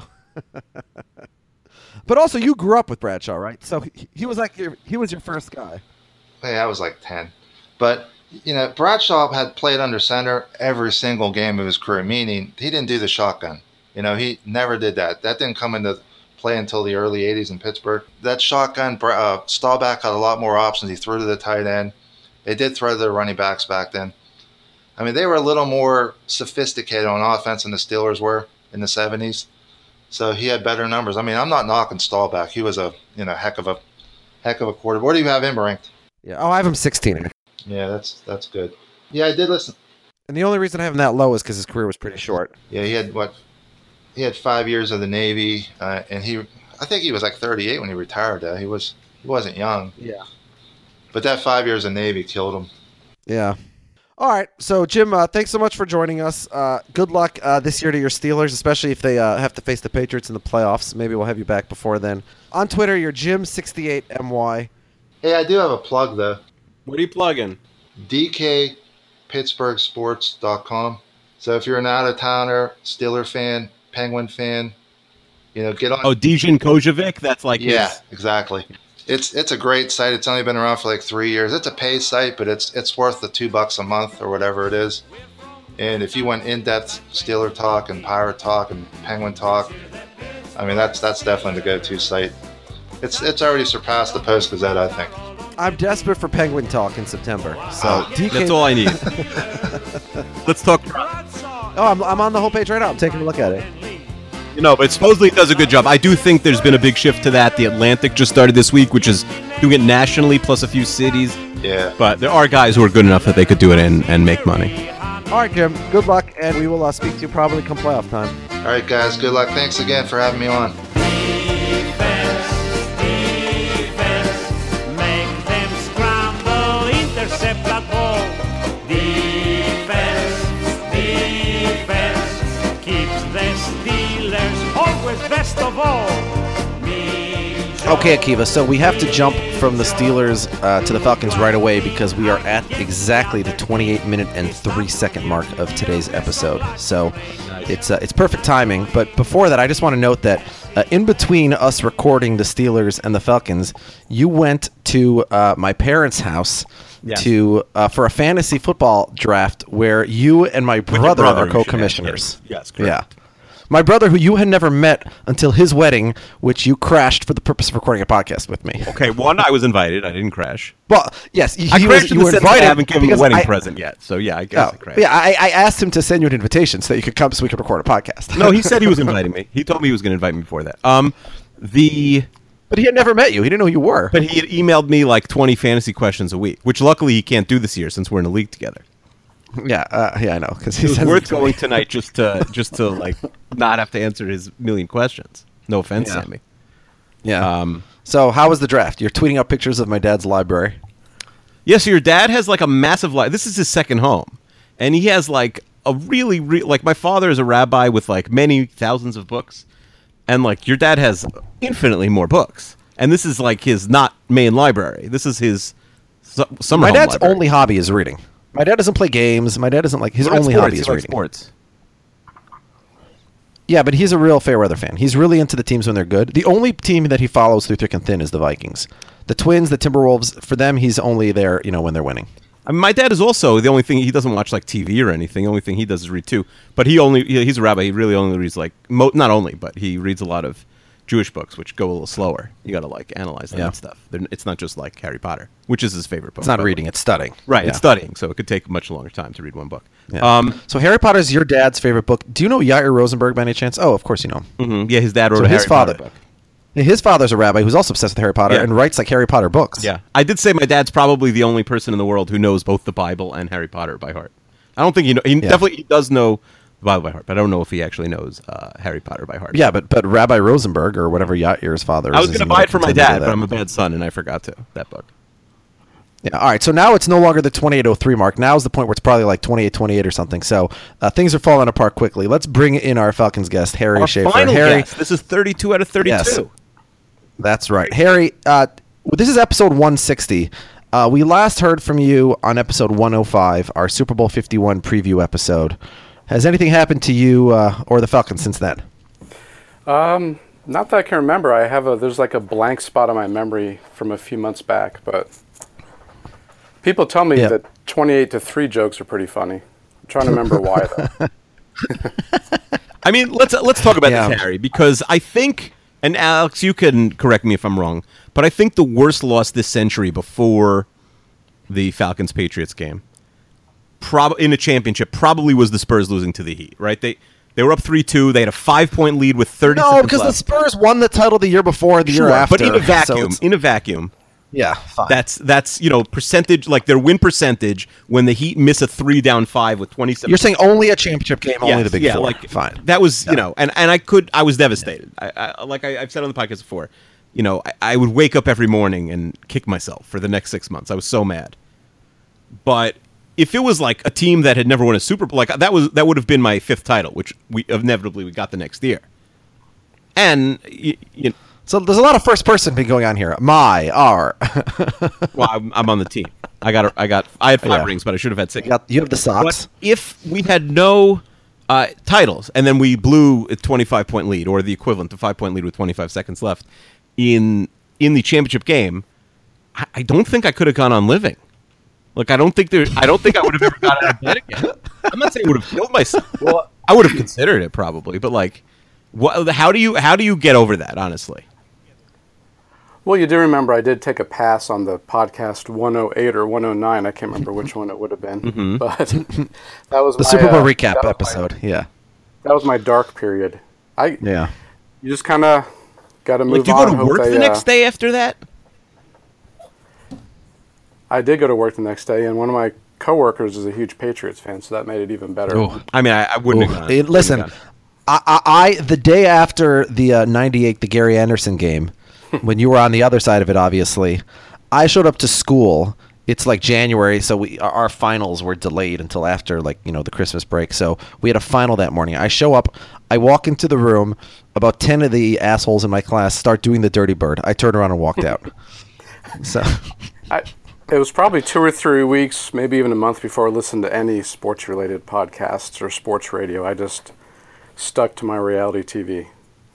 but also you grew up with Bradshaw, right? So he, he was like your, he was your first guy. Hey, I was like ten, but you know, Bradshaw had played under center every single game of his career. Meaning he didn't do the shotgun. You know, he never did that. That didn't come into play until the early eighties in Pittsburgh. That shotgun, uh, Staubach had a lot more options. He threw to the tight end. They did throw to their running backs back then. I mean, they were a little more sophisticated on offense than the Steelers were in the seventies. So he had better numbers. I mean, I'm not knocking Staubach. He was a you know heck of a heck of a quarterback. Where do you have him ranked? Yeah. Oh, I have him sixteen. Yeah, that's that's good. Yeah, I did listen. And the only reason I have him that low is because his career was pretty short. Yeah, he had what? He had five years of the Navy, uh, and he, I think he was like thirty-eight when he retired. Though he was, he wasn't young. Yeah. But that five years of Navy killed him. Yeah. All right. So Jim, uh, thanks so much for joining us. Uh, good luck uh, this year to your Steelers, especially if they uh, have to face the Patriots in the playoffs. Maybe we'll have you back before then. On Twitter, you're Jim sixty-eight M Y. Hey, I do have a plug though. What are you plugging? D K Pittsburgh Sports dot com. So if you're an out-of-towner, Steeler fan, Penguin fan, you know, get on. Oh, Dejan Kojovic? That's like yeah, his... exactly. It's it's a great site. It's only been around for like three years. It's a paid site, but it's it's worth the two bucks a month or whatever it is. And if you want in-depth Steeler talk and Pirate talk and Penguin talk, I mean that's that's definitely the go-to site. It's it's already surpassed the Post-Gazette, I think. I'm desperate for Penguin talk in September. So D K... That's all I need. Let's talk. Oh, I'm I'm on the whole page right now. I'm taking a look at it. You know, but supposedly it does a good job. I do think there's been a big shift to that. The Atlantic just started this week, which is doing it nationally, plus a few cities. Yeah. But there are guys who are good enough that they could do it and, and make money. All right, Jim. Good luck, and we will uh, speak to you probably come playoff time. All right, guys. Good luck. Thanks again for having me on. Defense, defense, make them scramble, intercept that ball. Defense, defense, keeps the Steelers always best of all. Okay, Akiva, so we have to jump from the Steelers uh, to the Falcons right away because we are at exactly the twenty-eight minute and three second mark of today's episode. So nice. it's uh, it's perfect timing. But before that, I just want to note that uh, in between us recording the Steelers and the Falcons, you went to uh, my parents' house yes. to uh, for a fantasy football draft where you and my brother, brother are co-commissioners. Yes, yes, correct. Yeah. My brother, who you had never met until his wedding, which you crashed for the purpose of recording a podcast with me. Okay, one, I was invited. I didn't crash. Well, yes, he, I he crashed was, in you the were sense invited. I haven't given him a wedding I, present yet, so yeah, I guess oh, I crashed. Yeah, I, I asked him to send you an invitation so that you could come so we could record a podcast. No, he said he was inviting me. He told me he was going to invite me before that. Um, the... But he had never met you. He didn't know who you were. But he had emailed me like twenty fantasy questions a week, which luckily he can't do this year since we're in a league together. Yeah, uh, yeah, I know. Because he it was worth going tonight just to just to like not have to answer his million questions. No offense, yeah. Sammy. Yeah. Um, so how was the draft? You're tweeting out pictures of my dad's library. Yeah. So your dad has like a massive library. This is his second home, and he has like a really, re- like my father is a rabbi with like many thousands of books, and like your dad has infinitely more books, and this is like his not main library. This is his su- summer. My home dad's library. only hobby is reading. My dad doesn't play games. My dad doesn't like his What about only sports? hobby He is likes reading. Sports. Yeah, but he's a real fair weather fan. He's really into the teams when they're good. The only team that he follows through thick and thin is the Vikings. The Twins, the Timberwolves, for them, he's only there, you know, when they're winning. I mean, my dad is also the only thing he doesn't watch like T V or anything. The only thing he does is read too. But he only he's a rabbi. He really only reads like mo- not only, but he reads a lot of Jewish books, which go a little slower. You got to like analyze them yeah. and stuff. They're, it's not just like Harry Potter, which is his favorite book. It's not reading; it's studying. Right, yeah. it's studying, so it could take a much longer time to read one book. Yeah. Um, so Harry Potter is your dad's favorite book. Do you know Yair Rosenberg by any chance? Oh, of course you know him. mm-hmm. Yeah, his dad wrote so a his Harry father, Potter book. His father's a rabbi who's also obsessed with Harry Potter yeah. and writes like Harry Potter books. Yeah, I did say my dad's probably the only person in the world who knows both the Bible and Harry Potter by heart. I don't think he know. He yeah. definitely he does know the Bible by heart, but I don't know if he actually knows uh, Harry Potter by heart. Yeah, but but Rabbi Rosenberg or whatever Yair's father is. I was going to buy it for my dad, but I'm a bad son and I forgot to that book. Yeah. All right. So now it's no longer the twenty-eight oh three mark. Now is the point where it's probably like twenty-eight twenty-eight or something. So uh, things are falling apart quickly. Let's bring in our Falcons guest, Harry Our Schaefer. final Harry, guess. This is thirty-two out of thirty-two. Yes, that's right. Harry, uh, this is episode one sixty. Uh, we last heard from you on episode one oh five, our Super Bowl fifty-one preview episode. Has anything happened to you uh, or the Falcons since then? Um, not that I can remember. I have a there's like a blank spot on my memory from a few months back, but people tell me yeah. that twenty-eight to three jokes are pretty funny. I'm trying to remember why though. I mean, let's let's talk about yeah. this, Harry, because I think, and Alex, you can correct me if I'm wrong, but I think the worst loss this century before the Falcons-Patriots game, prob- in a championship, probably was the Spurs losing to the Heat, right? They they were up three two. They had a five-point lead with thirty No, seconds because left. the Spurs won the title the year before, the Sure, year after. but in a vacuum, so in a vacuum, yeah, fine. that's that's you know percentage, like their win percentage when the Heat miss a three down five with twenty-seven. You're saying only a championship game, only Yes, the Big yeah, Four. like Fine. That was Yeah. you know, and, and I could I was devastated. I, I like I, I've said on the podcast before, you know, I, I would wake up every morning and kick myself for the next six months. I was so mad. But if it was like a team that had never won a Super Bowl, like that was that would have been my fifth title, which we inevitably we got the next year. And you, you So there's a lot of first person being going on here. My, our. well, I'm, I'm on the team. I got a, I got I had five Yeah. rings, but I should have had six. you, got, you have the socks. But if we had no uh, titles and then we blew a twenty-five point lead or the equivalent to five point lead with twenty-five seconds left in in the championship game, I, I don't think I could have gone on living. Like I don't think there. I don't think I would have ever got out of bed again. I'm not saying I would have killed myself. Well, I would have considered it probably, but like, what? How do you how do you get over that? Honestly. Well, you do remember I did take a pass on the podcast one oh eight or one oh nine. I can't remember which one it would have been, Mm-hmm. but that was The my, Super Bowl uh, recap that was my- episode. yeah. that was my dark period. I Yeah. you just kind of got to move Like, do you on. go to hope work they, the next uh, day after that? I did go to work the next day, and one of my coworkers is a huge Patriots fan, so that made it even better. Ooh. I mean, I, I wouldn't Ooh. have gone. Hey, Wouldn't listen, have gone. I, I, I the day after the uh, ninety-eight, the Gary Anderson game, when you were on the other side of it, obviously, I showed up to school. It's like January, so we our our finals were delayed until after, like, you know, the Christmas break. So we had a final that morning. I show up, I walk into the room, about ten of the assholes in my class start doing the dirty bird. I turned around and walked out. So I, it was probably two or three weeks, maybe even a month before I listened to any sports-related podcasts or sports radio. I just stuck to my reality T V.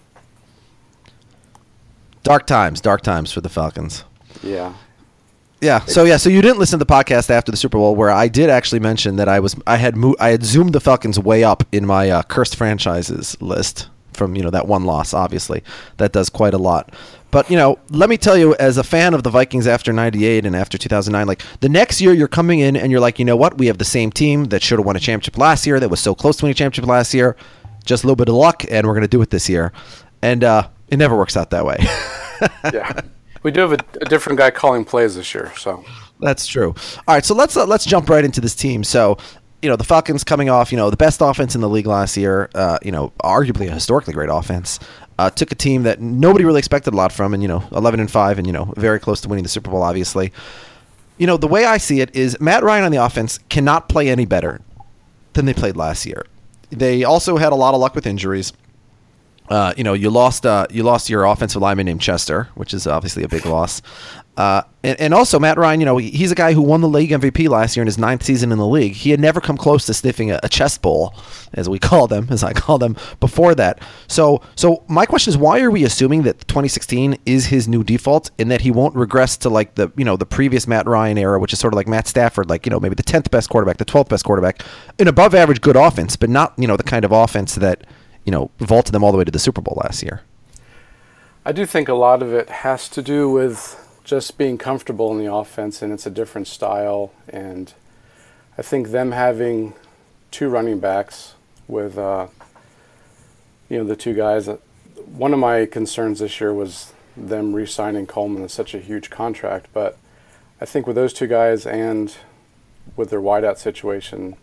dark times, dark times for the Falcons. Yeah. Yeah. So yeah. So you didn't listen to the podcast after the Super Bowl, where I did actually mention that I was I had mo- I had zoomed the Falcons way up in my uh, cursed franchises list from, you know, that one loss. Obviously, that does quite a lot. But, you know, let me tell you, as a fan of the Vikings after ninety-eight and after two thousand nine, like the next year you're coming in and you're like, you know what, we have the same team that should have won a championship last year, that was so close to winning a championship last year, just a little bit of luck, and we're going to do it this year. And uh, it never works out that way. Yeah. We do have a, a different guy calling plays this year, so. That's true. All right, so let's uh, let's jump right into this team. So, you know, the Falcons coming off, you know, the best offense in the league last year, uh, you know, arguably a historically great offense. Uh, took a team that nobody really expected a lot from, and, you know, eleven and five, and, you know, very close to winning the Super Bowl, obviously. You know, the way I see it is Matt Ryan on the offense cannot play any better than they played last year. They also had a lot of luck with injuries. Uh, you know, you lost uh, you lost your offensive lineman named Chester, which is obviously a big loss. Uh, and, and also, Matt Ryan, you know, he, he's a guy who won the league M V P last year in his ninth season in the league. He had never come close to sniffing a, a chest bowl, as we call them, as I call them, before that. So, so my question is, why are we assuming that twenty sixteen is his new default and that he won't regress to like the, you know, the previous Matt Ryan era, which is sort of like Matt Stafford, like, you know, maybe the tenth best quarterback, the twelfth best quarterback, an above average good offense, but not, you know, the kind of offense that, you know, vaulted them all the way to the Super Bowl last year. I do think a lot of it has to do with just being comfortable in the offense, and it's a different style. And I think them having two running backs with, uh, you know, the two guys. One of my concerns this year was them re-signing Coleman as such a huge contract. But I think with those two guys and with their wideout situation,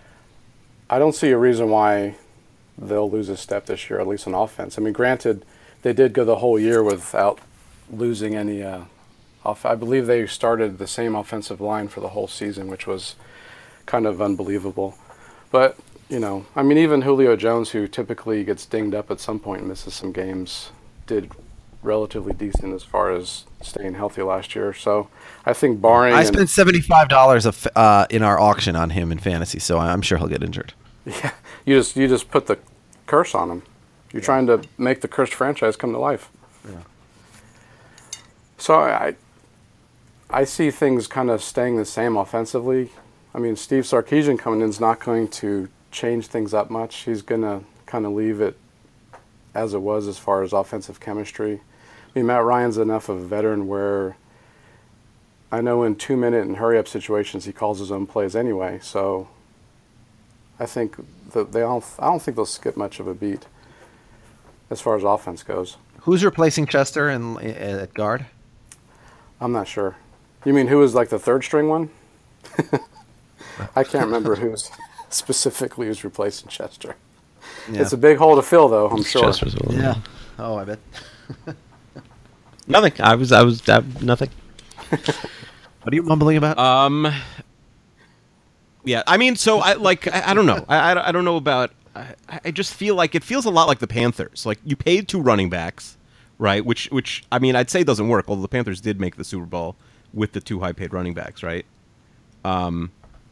I don't see a reason why they'll lose a step this year, at least on offense. I mean, granted, they did go the whole year without losing any uh, off. I believe they started the same offensive line for the whole season, which was kind of unbelievable. But, you know, I mean, even Julio Jones, who typically gets dinged up at some point and misses some games, did relatively decent as far as staying healthy last year. So I think barring... I spent seventy-five dollars of, uh, in our auction on him in fantasy, so I'm sure he'll get injured. Yeah, you just you just put the curse on him. You're yeah. trying to make the cursed franchise come to life. Yeah. So I, I see things kind of staying the same offensively. I mean, Steve Sarkisian coming in is not going to change things up much. He's going to kind of leave it as it was as far as offensive chemistry. I mean, Matt Ryan's enough of a veteran where I know in two-minute and hurry-up situations he calls his own plays anyway. So I think that they don't. I don't think they'll skip much of a beat as far as offense goes. Who's replacing Chester in, in, at guard? I'm not sure. You mean who was like the third string one? I can't remember who's specifically who's replacing Chester. Yeah. It's a big hole to fill, though. I'm sure. Chester's a yeah. Oh, I bet. Nothing. I was. I was. I, nothing. What are you mumbling about? Um. Yeah. I mean, so I like. I, I don't know. I, I. I don't know about. I, I just feel like it feels a lot like the Panthers. Like you paid two running backs, right? Which. Which. I mean, I'd say doesn't work. Although the Panthers did make the Super Bowl with the two high-paid running backs, right? Um.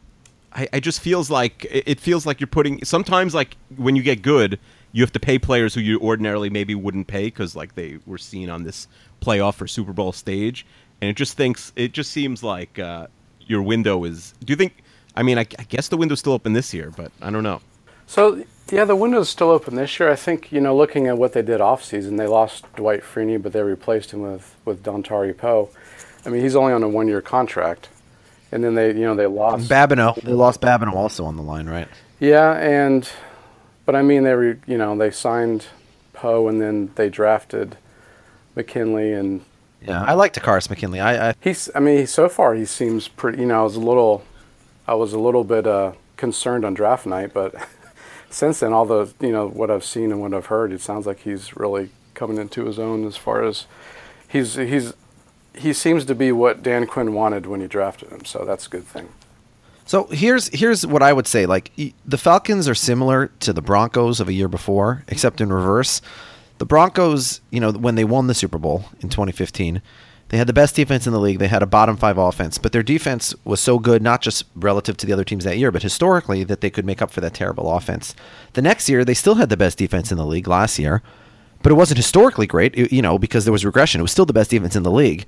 I, I just feels like it feels like you're putting sometimes like when you get good, you have to pay players who you ordinarily maybe wouldn't pay because like they were seen on this playoff or Super Bowl stage, and it just thinks it just seems like uh, your window is. Do you think? I mean, I, I guess the window's still open this year, but I don't know. So yeah, the window's still open this year. I think you know, looking at what they did off season, they lost Dwight Freeney, but they replaced him with with Dontari Poe. I mean, he's only on a one-year contract. And then they, you know, they lost Babineau. They lost Babineau also on the line, right? Yeah, and but I mean, they were, you know, they signed Poe, and then they drafted McKinley, and yeah, I like Takaris McKinley. I, I he's, I mean, so far he seems pretty. You know, I was a little, I was a little bit uh, concerned on draft night, but since then, all the, you know, what I've seen and what I've heard, it sounds like he's really coming into his own as far as he's he's. He seems to be what Dan Quinn wanted when he drafted him, so that's a good thing. So here's here's what I would say. Like the Falcons are similar to the Broncos of a year before, except in reverse. The Broncos, you know, when they won the Super Bowl in twenty fifteen, they had the best defense in the league. They had a bottom five offense, but their defense was so good, not just relative to the other teams that year, but historically, that they could make up for that terrible offense. The next year, they still had the best defense in the league last year. But it wasn't historically great, you know, because there was regression. It was still the best defense in the league.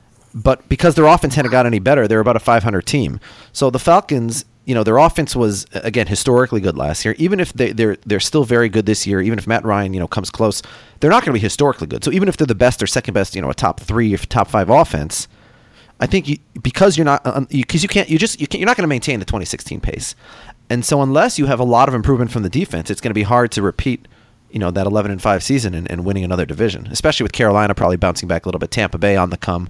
But because their offense hadn't got any better, they were about a five hundred team. So the Falcons, you know, their offense was, again, historically good last year. Even if they, they're they're still very good this year, even if Matt Ryan, you know, comes close, they're not going to be historically good. So even if they're the best or second best, you know, a top three or top five offense, I think you, because you're not, because you, you can't, you just, you can't, you're not going to maintain the twenty sixteen pace. And so unless you have a lot of improvement from the defense, it's going to be hard to repeat, you know, that eleven and five season and, and winning another division, especially with Carolina probably bouncing back a little bit, Tampa Bay on the come.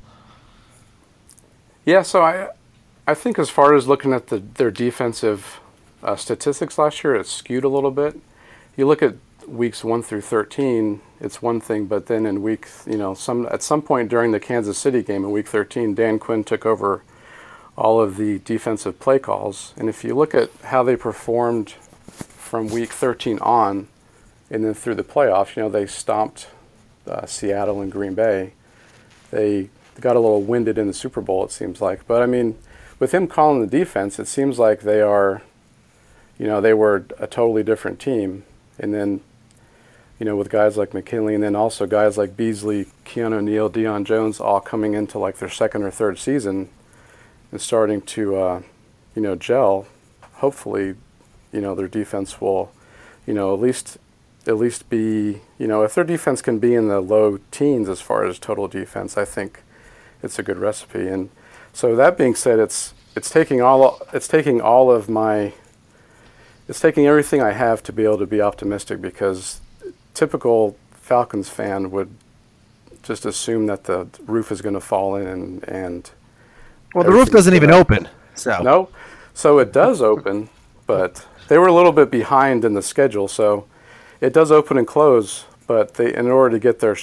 Yeah, so I I think as far as looking at the their defensive uh, statistics last year, it's skewed a little bit. You look at weeks one through thirteen, it's one thing, but then in week, you know, some at some point during the Kansas City game in week thirteen, Dan Quinn took over all of the defensive play calls. And if you look at how they performed from week thirteen on, and then through the playoffs, you know, they stomped uh, Seattle and Green Bay. They got a little winded in the Super Bowl, it seems like. But, I mean, with him calling the defense, it seems like they are, you know, they were a totally different team. And then, you know, with guys like McKinley and then also guys like Beasley, Keanu Neal, Deion Jones all coming into like their second or third season and starting to, uh, you know, gel, hopefully, you know, their defense will, you know, at least at least be, you know, if their defense can be in the low teens as far as total defense, I think it's a good recipe. And so that being said, it's it's taking all it's taking all of my it's taking everything I have to be able to be optimistic, because typical Falcons fan would just assume that the roof is going to fall in and and well, the roof doesn't even open. So no, so it does open, but they were a little bit behind in the schedule, so it does open and close. But they, in order to get their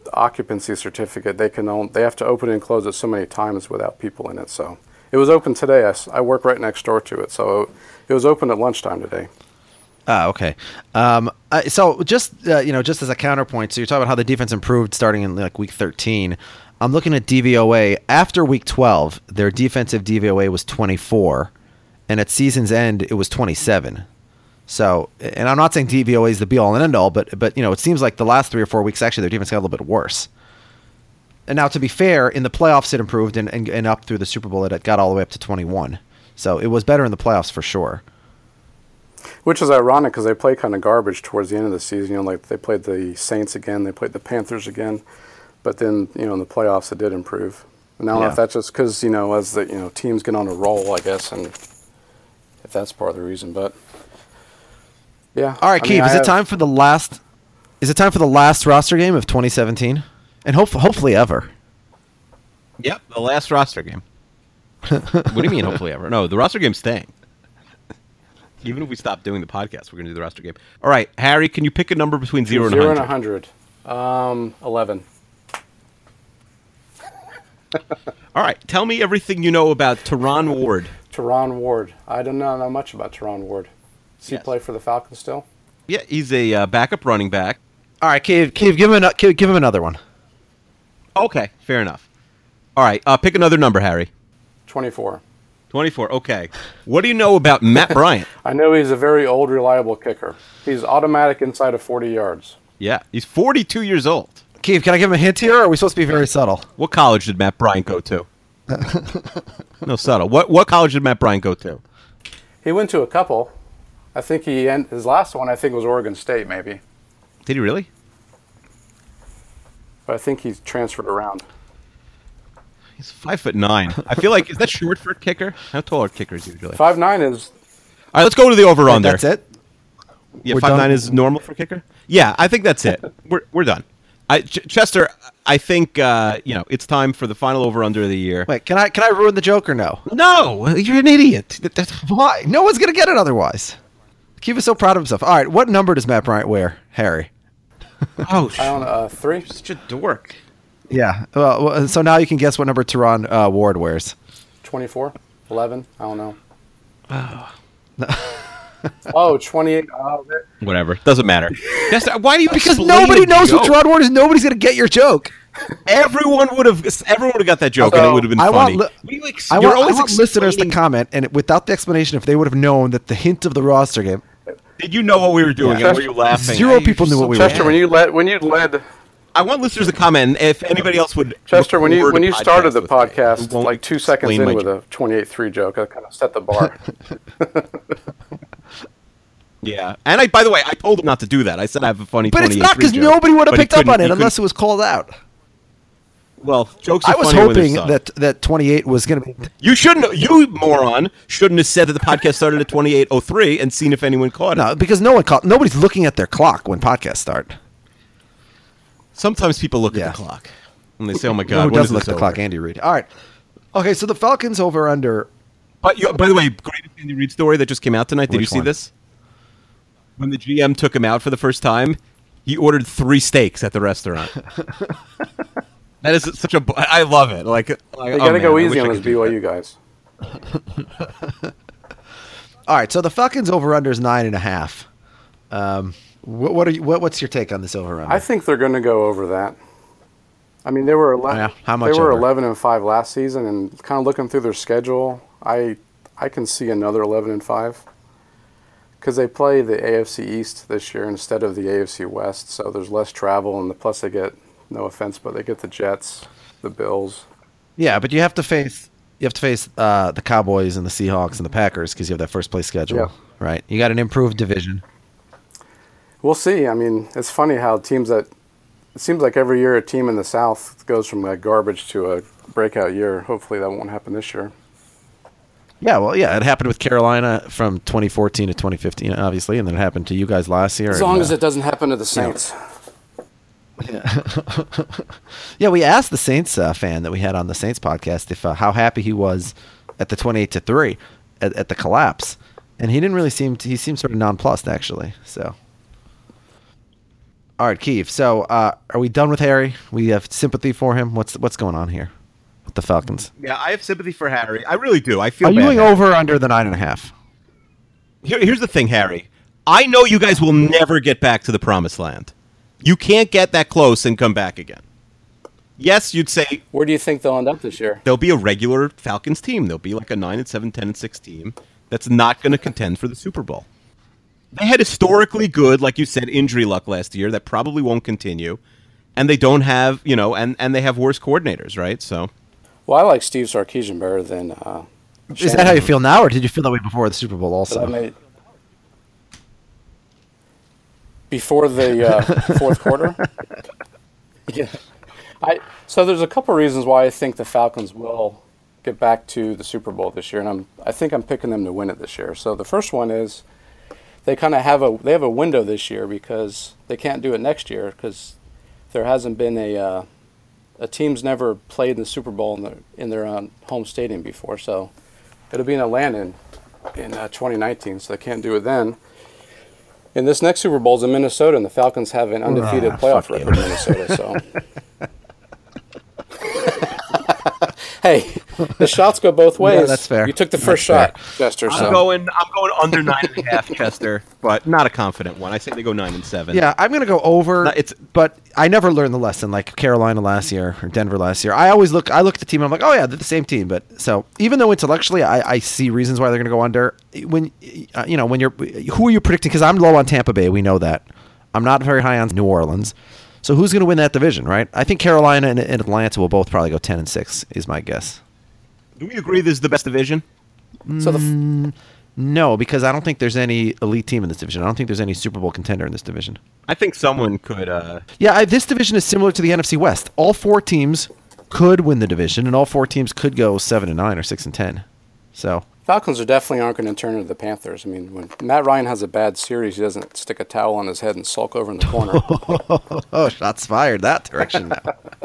occupancy certificate, they can own, they have to open and close it so many times without people in it. So it was open today. I, I work right next door to it, so it was open at lunchtime today. Ah, okay. Um, uh, so just uh, you know, just as a counterpoint, so you're talking about how the defense improved starting in like week thirteen. I'm looking at D V O A after week twelve. Their defensive D V O A was twenty-four, and at season's end it was twenty-seven. So, and I'm not saying D V O A is the be all and end all, but but you know, it seems like the last three or four weeks actually their defense got a little bit worse. And now, to be fair, in the playoffs it improved, and, and, and up through the Super Bowl it got all the way up to twenty-one. So it was better in the playoffs for sure. Which is ironic because they played kind of garbage towards the end of the season. You know, like they played the Saints again, they played the Panthers again, but then you know in the playoffs it did improve. And I don't yeah. know if that's just because you know as the you know teams get on a roll, I guess, and if that's part of the reason. But yeah. All right, I Keith, mean, is have, it time for the last? Is it time for the last roster game of twenty seventeen, and hope, hopefully ever? Yep, the last roster game. What do you mean, hopefully ever? No, the roster game's staying. Even if we stop doing the podcast, we're going to do the roster game. All right, Harry, can you pick a number between zero and zero one and hundred? one hundred. Um, eleven. All right, tell me everything you know about Teron Ward. Teron Ward. I don't know, know much about Teron Ward. Does he Yes. play for the Falcons still? Yeah, he's a uh, backup running back. All right, Keith, Keith, give him an, Keith, give him another one. Okay, fair enough. All right, uh, pick another number, Harry. twenty-four. twenty-four, okay. What do you know about Matt Bryant? I know he's a very old, reliable kicker. He's automatic inside of forty yards. Yeah, he's forty-two years old. Keith, can I give him a hint here, or are we supposed to be very subtle? What college did Matt Bryant go to? No, subtle. What what college did Matt Bryant go to? He went to a couple. I think he end, his last one I think was Oregon State maybe. Did he really? But I think he's transferred around. He's five foot nine. I feel like, is that short for a kicker? How tall are kickers usually? five nine is All right, let's go to the over under. That's it? Yeah, We're five nine done? is normal for a kicker. Yeah, I think that's it. We're we're done. I, Ch- Chester, I think uh, you know it's time for the final over under of the year. Wait, can I can I ruin the joke or no? No, you're an idiot. That- that's- Why? No one's gonna get it otherwise. Keith is so proud of himself. All right, what number does Matt Bryant wear, Harry? Oh, I don't know, uh, three. such a dork. Yeah. Well, well, so now you can guess what number Teron uh, Ward wears. twenty-four, eleven, I don't know. Oh, twenty-eight. Oh, that- Whatever, doesn't matter. Chester, why do you? Because explain nobody a knows joke? who Teron Ward is. Nobody's gonna get your joke. Everyone would have. Everyone would have got that joke, and it So, would have been I funny. want, li- What do you ex- I you're want, I always want listeners to explaining- comment, and without the explanation, if they would have known that the hint of the roster game. Did you know what we were doing? Yeah. And were you laughing? Zero I- people you're knew so what we were bad. Chester, when you led, when you led, I want listeners to comment. And if anybody else would, Chester, when you record when a you started the with me, podcast who won't like two seconds explain in my with joke. a twenty-eight three joke, I kind of set the bar. Yeah, and I. By the way, I told him not to do that. I said I have a funny. But it's twenty-eight not because three joke, nobody would have but he picked up couldn't- on it he unless it couldn't- was called out. Well, jokes are I was funny when they're hoping sung. that that twenty-eight was going to be. You shouldn't. You moron shouldn't have said that the podcast started at twenty-eight oh three and seen if anyone caught it. No, because no one call, nobody's looking at their clock when podcasts start. Sometimes people look Yeah. at the clock and they say, "Oh my No, god, who when is doesn't look this at the over?" clock? Andy Reid. All right. Okay, so the Falcons over under. But you, by the way, greatest Andy Reid story that just came out tonight. Did Which you see one? this? When the G M took him out for the first time, he ordered three steaks at the restaurant. That is such a. I love it. Like, like You oh, got to man, go I easy wish I on could those do B Y that. U guys. All right, so the Falcons over under is nine and a half. Um, what, what are you? What, what's your take on this over under? I think they're going to go over that. I mean, they were eleven. Yeah, how much They were over? eleven and five last season, and kind of looking through their schedule, I I can see another eleven and five because they play the A F C East this year instead of the A F C West, so there's less travel, and the, plus they get, no offense, but they get the Jets, the Bills. Yeah, but you have to face you have to face uh, the Cowboys and the Seahawks and the Packers because you have that first place schedule, Yeah. right? You got an improved division. We'll see. I mean, it's funny how teams that it seems like every year a team in the South goes from like garbage to a breakout year. Hopefully that won't happen this year. Yeah, well, yeah, it happened with Carolina from twenty fourteen to twenty fifteen, obviously, and then it happened to you guys last year. As and, long uh, as it doesn't happen to the Saints. Yeah, we asked the Saints uh, fan that we had on the Saints podcast if uh, how happy he was at the twenty-eight to three at, at the collapse, and he didn't really seem to, he seemed sort of nonplussed actually. So All right, Keith. So, uh, are we done with Harry? We have sympathy for him. What's what's going on here with the Falcons? Yeah, I have sympathy for Harry. I really do. I feel. Are you bad, going Harry. over or under the nine and a half? Here, here's the thing, Harry. I know you guys will never get back to the promised land. You can't get that close and come back again. Yes, you'd say. Where do you think they'll end up this year? There'll be a regular Falcons team. There'll be like a nine and seven, ten and six team that's not going to contend for the Super Bowl. They had historically good, like you said, injury luck last year that probably won't continue, and they don't have, you know, and, and they have worse coordinators, right? So, well, I like Steve Sarkisian better than. Uh, Is that how you feel now, or did you feel that way before the Super Bowl? Also, I made, before the uh, fourth quarter. Yeah, I. So there's a couple reasons why I think the Falcons will get back to the Super Bowl this year, and I'm. I think I'm picking them to win it this year. So the first one is. They kind of have a they have a window this year because they can't do it next year because there hasn't been a uh, a team's never played in the Super Bowl in, the, in their own home stadium before, so it'll be in Atlanta in, in uh, twenty nineteen, so they can't do it then. And this next Super Bowl is in Minnesota, and the Falcons have an undefeated ah, playoff record in Minnesota. So, hey, the shots go both ways. Yeah, that's fair. You took the first That's shot, Chester. I'm So. going. I'm going under nine and a half, Chester, but not a confident one. I say they go nine and seven. yeah, I'm going to go over. No, it's- but I never learned the lesson like Carolina last year or Denver last year. I always look. I look at the team. And I'm like, oh yeah, they're the same team. But so even though intellectually I, I see reasons why they're going to go under. When uh, you know when you're who are you predicting? Because I'm low on Tampa Bay. We know that. I'm not very high on New Orleans. So who's going to win that division, right? I think Carolina and, and Atlanta will both probably go ten and six. Is my guess. Do we agree this is the best division? So the f- No, because I don't think there's any elite team in this division. I don't think there's any Super Bowl contender in this division. I think someone could. Uh, Yeah, I, this division is similar to the N F C West. All four teams could win the division, and all four teams could go seven and nine or six and ten. So Falcons are definitely aren't going to turn into the Panthers. I mean, when Matt Ryan has a bad series, he doesn't stick a towel on his head and sulk over in the corner. oh, shots fired that direction now.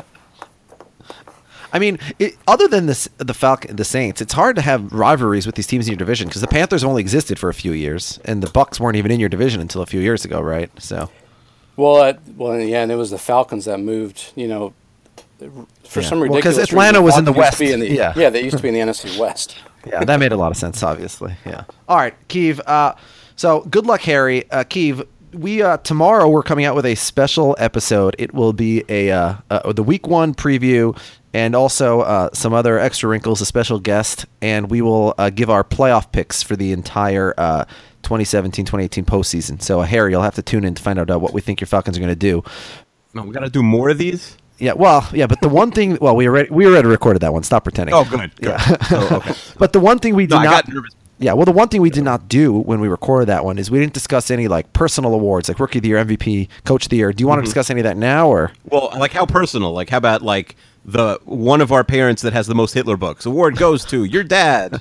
I mean, it, other than this, the Falcon, the Saints, it's hard to have rivalries with these teams in your division because the Panthers only existed for a few years, and the Bucks weren't even in your division until a few years ago, right? So, well, uh, well, yeah, and it was the Falcons that moved. You know, for Yeah. some Well, 'cause ridiculous reason, Atlanta was in the Falcons used to be West. in the- Yeah. yeah, they used to be in the N F C West. yeah, that made a lot of sense, obviously. Yeah. All right, Keeve. Uh, so good luck, Harry. Uh, Keeve, we uh, tomorrow we're coming out with a special episode. It will be a uh, uh, the week one preview. And also uh, some other extra wrinkles, a special guest, and we will uh, give our playoff picks for the entire uh, twenty seventeen twenty eighteen postseason. So, uh, Harry, you'll have to tune in to find out uh, what we think your Falcons are going to do. no, we got to do more of these. Yeah, well, yeah, but the one thing, well, we already we already recorded that one. Stop pretending. Oh, good. good. Yeah. Oh, okay. But the one thing we did No, I not. got nervous. Yeah, well, the one thing we did not do when we recorded that one is we didn't discuss any like personal awards, like Rookie of the Year, M V P, Coach of the Year. Do you want to discuss any of that now, or? Well, like how personal? Like how about like the one of our parents that has the most Hitler books? Award goes to your dad.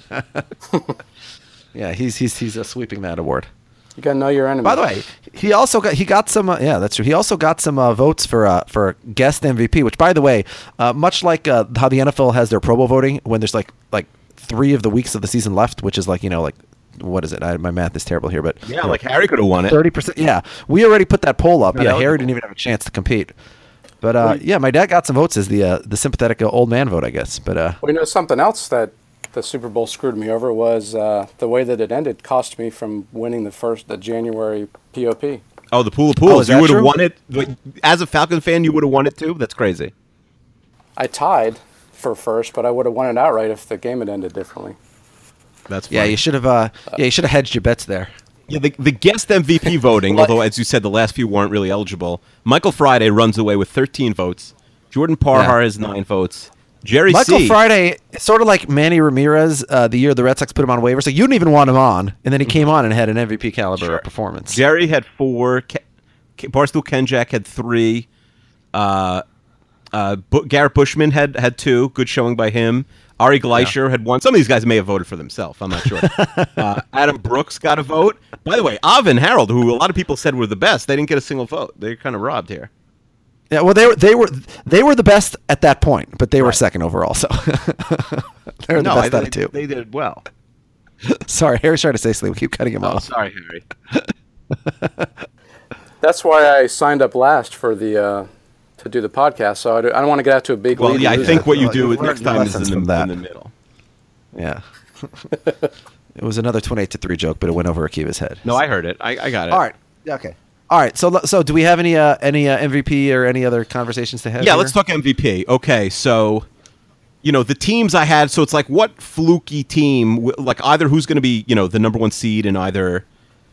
Yeah, he's he's he's uh, sweeping that award. You got to know your enemy. By the way, he also got he got some uh, yeah that's true. He also got some uh, votes for uh, for guest M V P, which by the way, uh, much like uh, how the N F L has their Pro Bowl voting when there's like like three of the weeks of the season left, which is like you know like what is it? I, my math is terrible here, but Yeah, like Harry could have won it. thirty percent. Yeah, we already put that poll up. No, yeah, that was- Harry didn't even have a chance to compete. But uh, yeah, my dad got some votes as the uh, the sympathetic uh, old man vote, I guess. But uh, Well, you know, something else that the Super Bowl screwed me over was uh, the way that it ended cost me from winning the first, the January P O P. Oh, the pool of Oh, pools. is you that would have true? won it. As a Falcon fan, you would have won it too? That's crazy. I tied for first, but I would have won it outright if the game had ended differently. That's yeah, funny. you should have uh, yeah you should have hedged your bets there. Yeah, the, the guest M V P voting, although, as you said, the last few weren't really eligible. Michael Friday runs away with thirteen votes. Jordan Parhar Yeah. has nine votes. Jerry Michael C. Friday, sort of like Manny Ramirez, uh, the year the Red Sox put him on waivers. Like you didn't even want him on, and then he came on and had an M V P caliber Sure. performance. Jerry had four. Ke- Ke- Barstool Kenjack had three. Uh, uh, Bu- Garrett Bushman had, had two. Good showing by him. Ari Gleischer had one. Some of these guys may have voted for themselves. I'm not sure. uh, Adam Brooks got a vote. By the way, Av and Harold, who a lot of people said were the best, they didn't get a single vote. They're kind of robbed here. Yeah, well, they were they were they were the best at that point, but they were Right. second overall. So they were the no, best I, out of they, two. they did well. Sorry, Harry's trying to say something. We keep cutting him Oh, off. sorry, Harry. That's why I signed up last for the uh, to do the podcast. So I, do, I don't want to get out to a big well, lead. yeah, I think that. what you Well, do you next learned time is lessons in from the, that. in the middle. Yeah. It was another twenty-eight to three joke, but it went over Akiva's head. No, I heard it. I, I got it. All right. Okay. All right. So, so do we have any uh, any uh, M V P or any other conversations to have? Yeah, here? let's talk M V P. Okay, so you know the teams I had. So it's like what fluky team, like either who's going to be you know the number one seed in either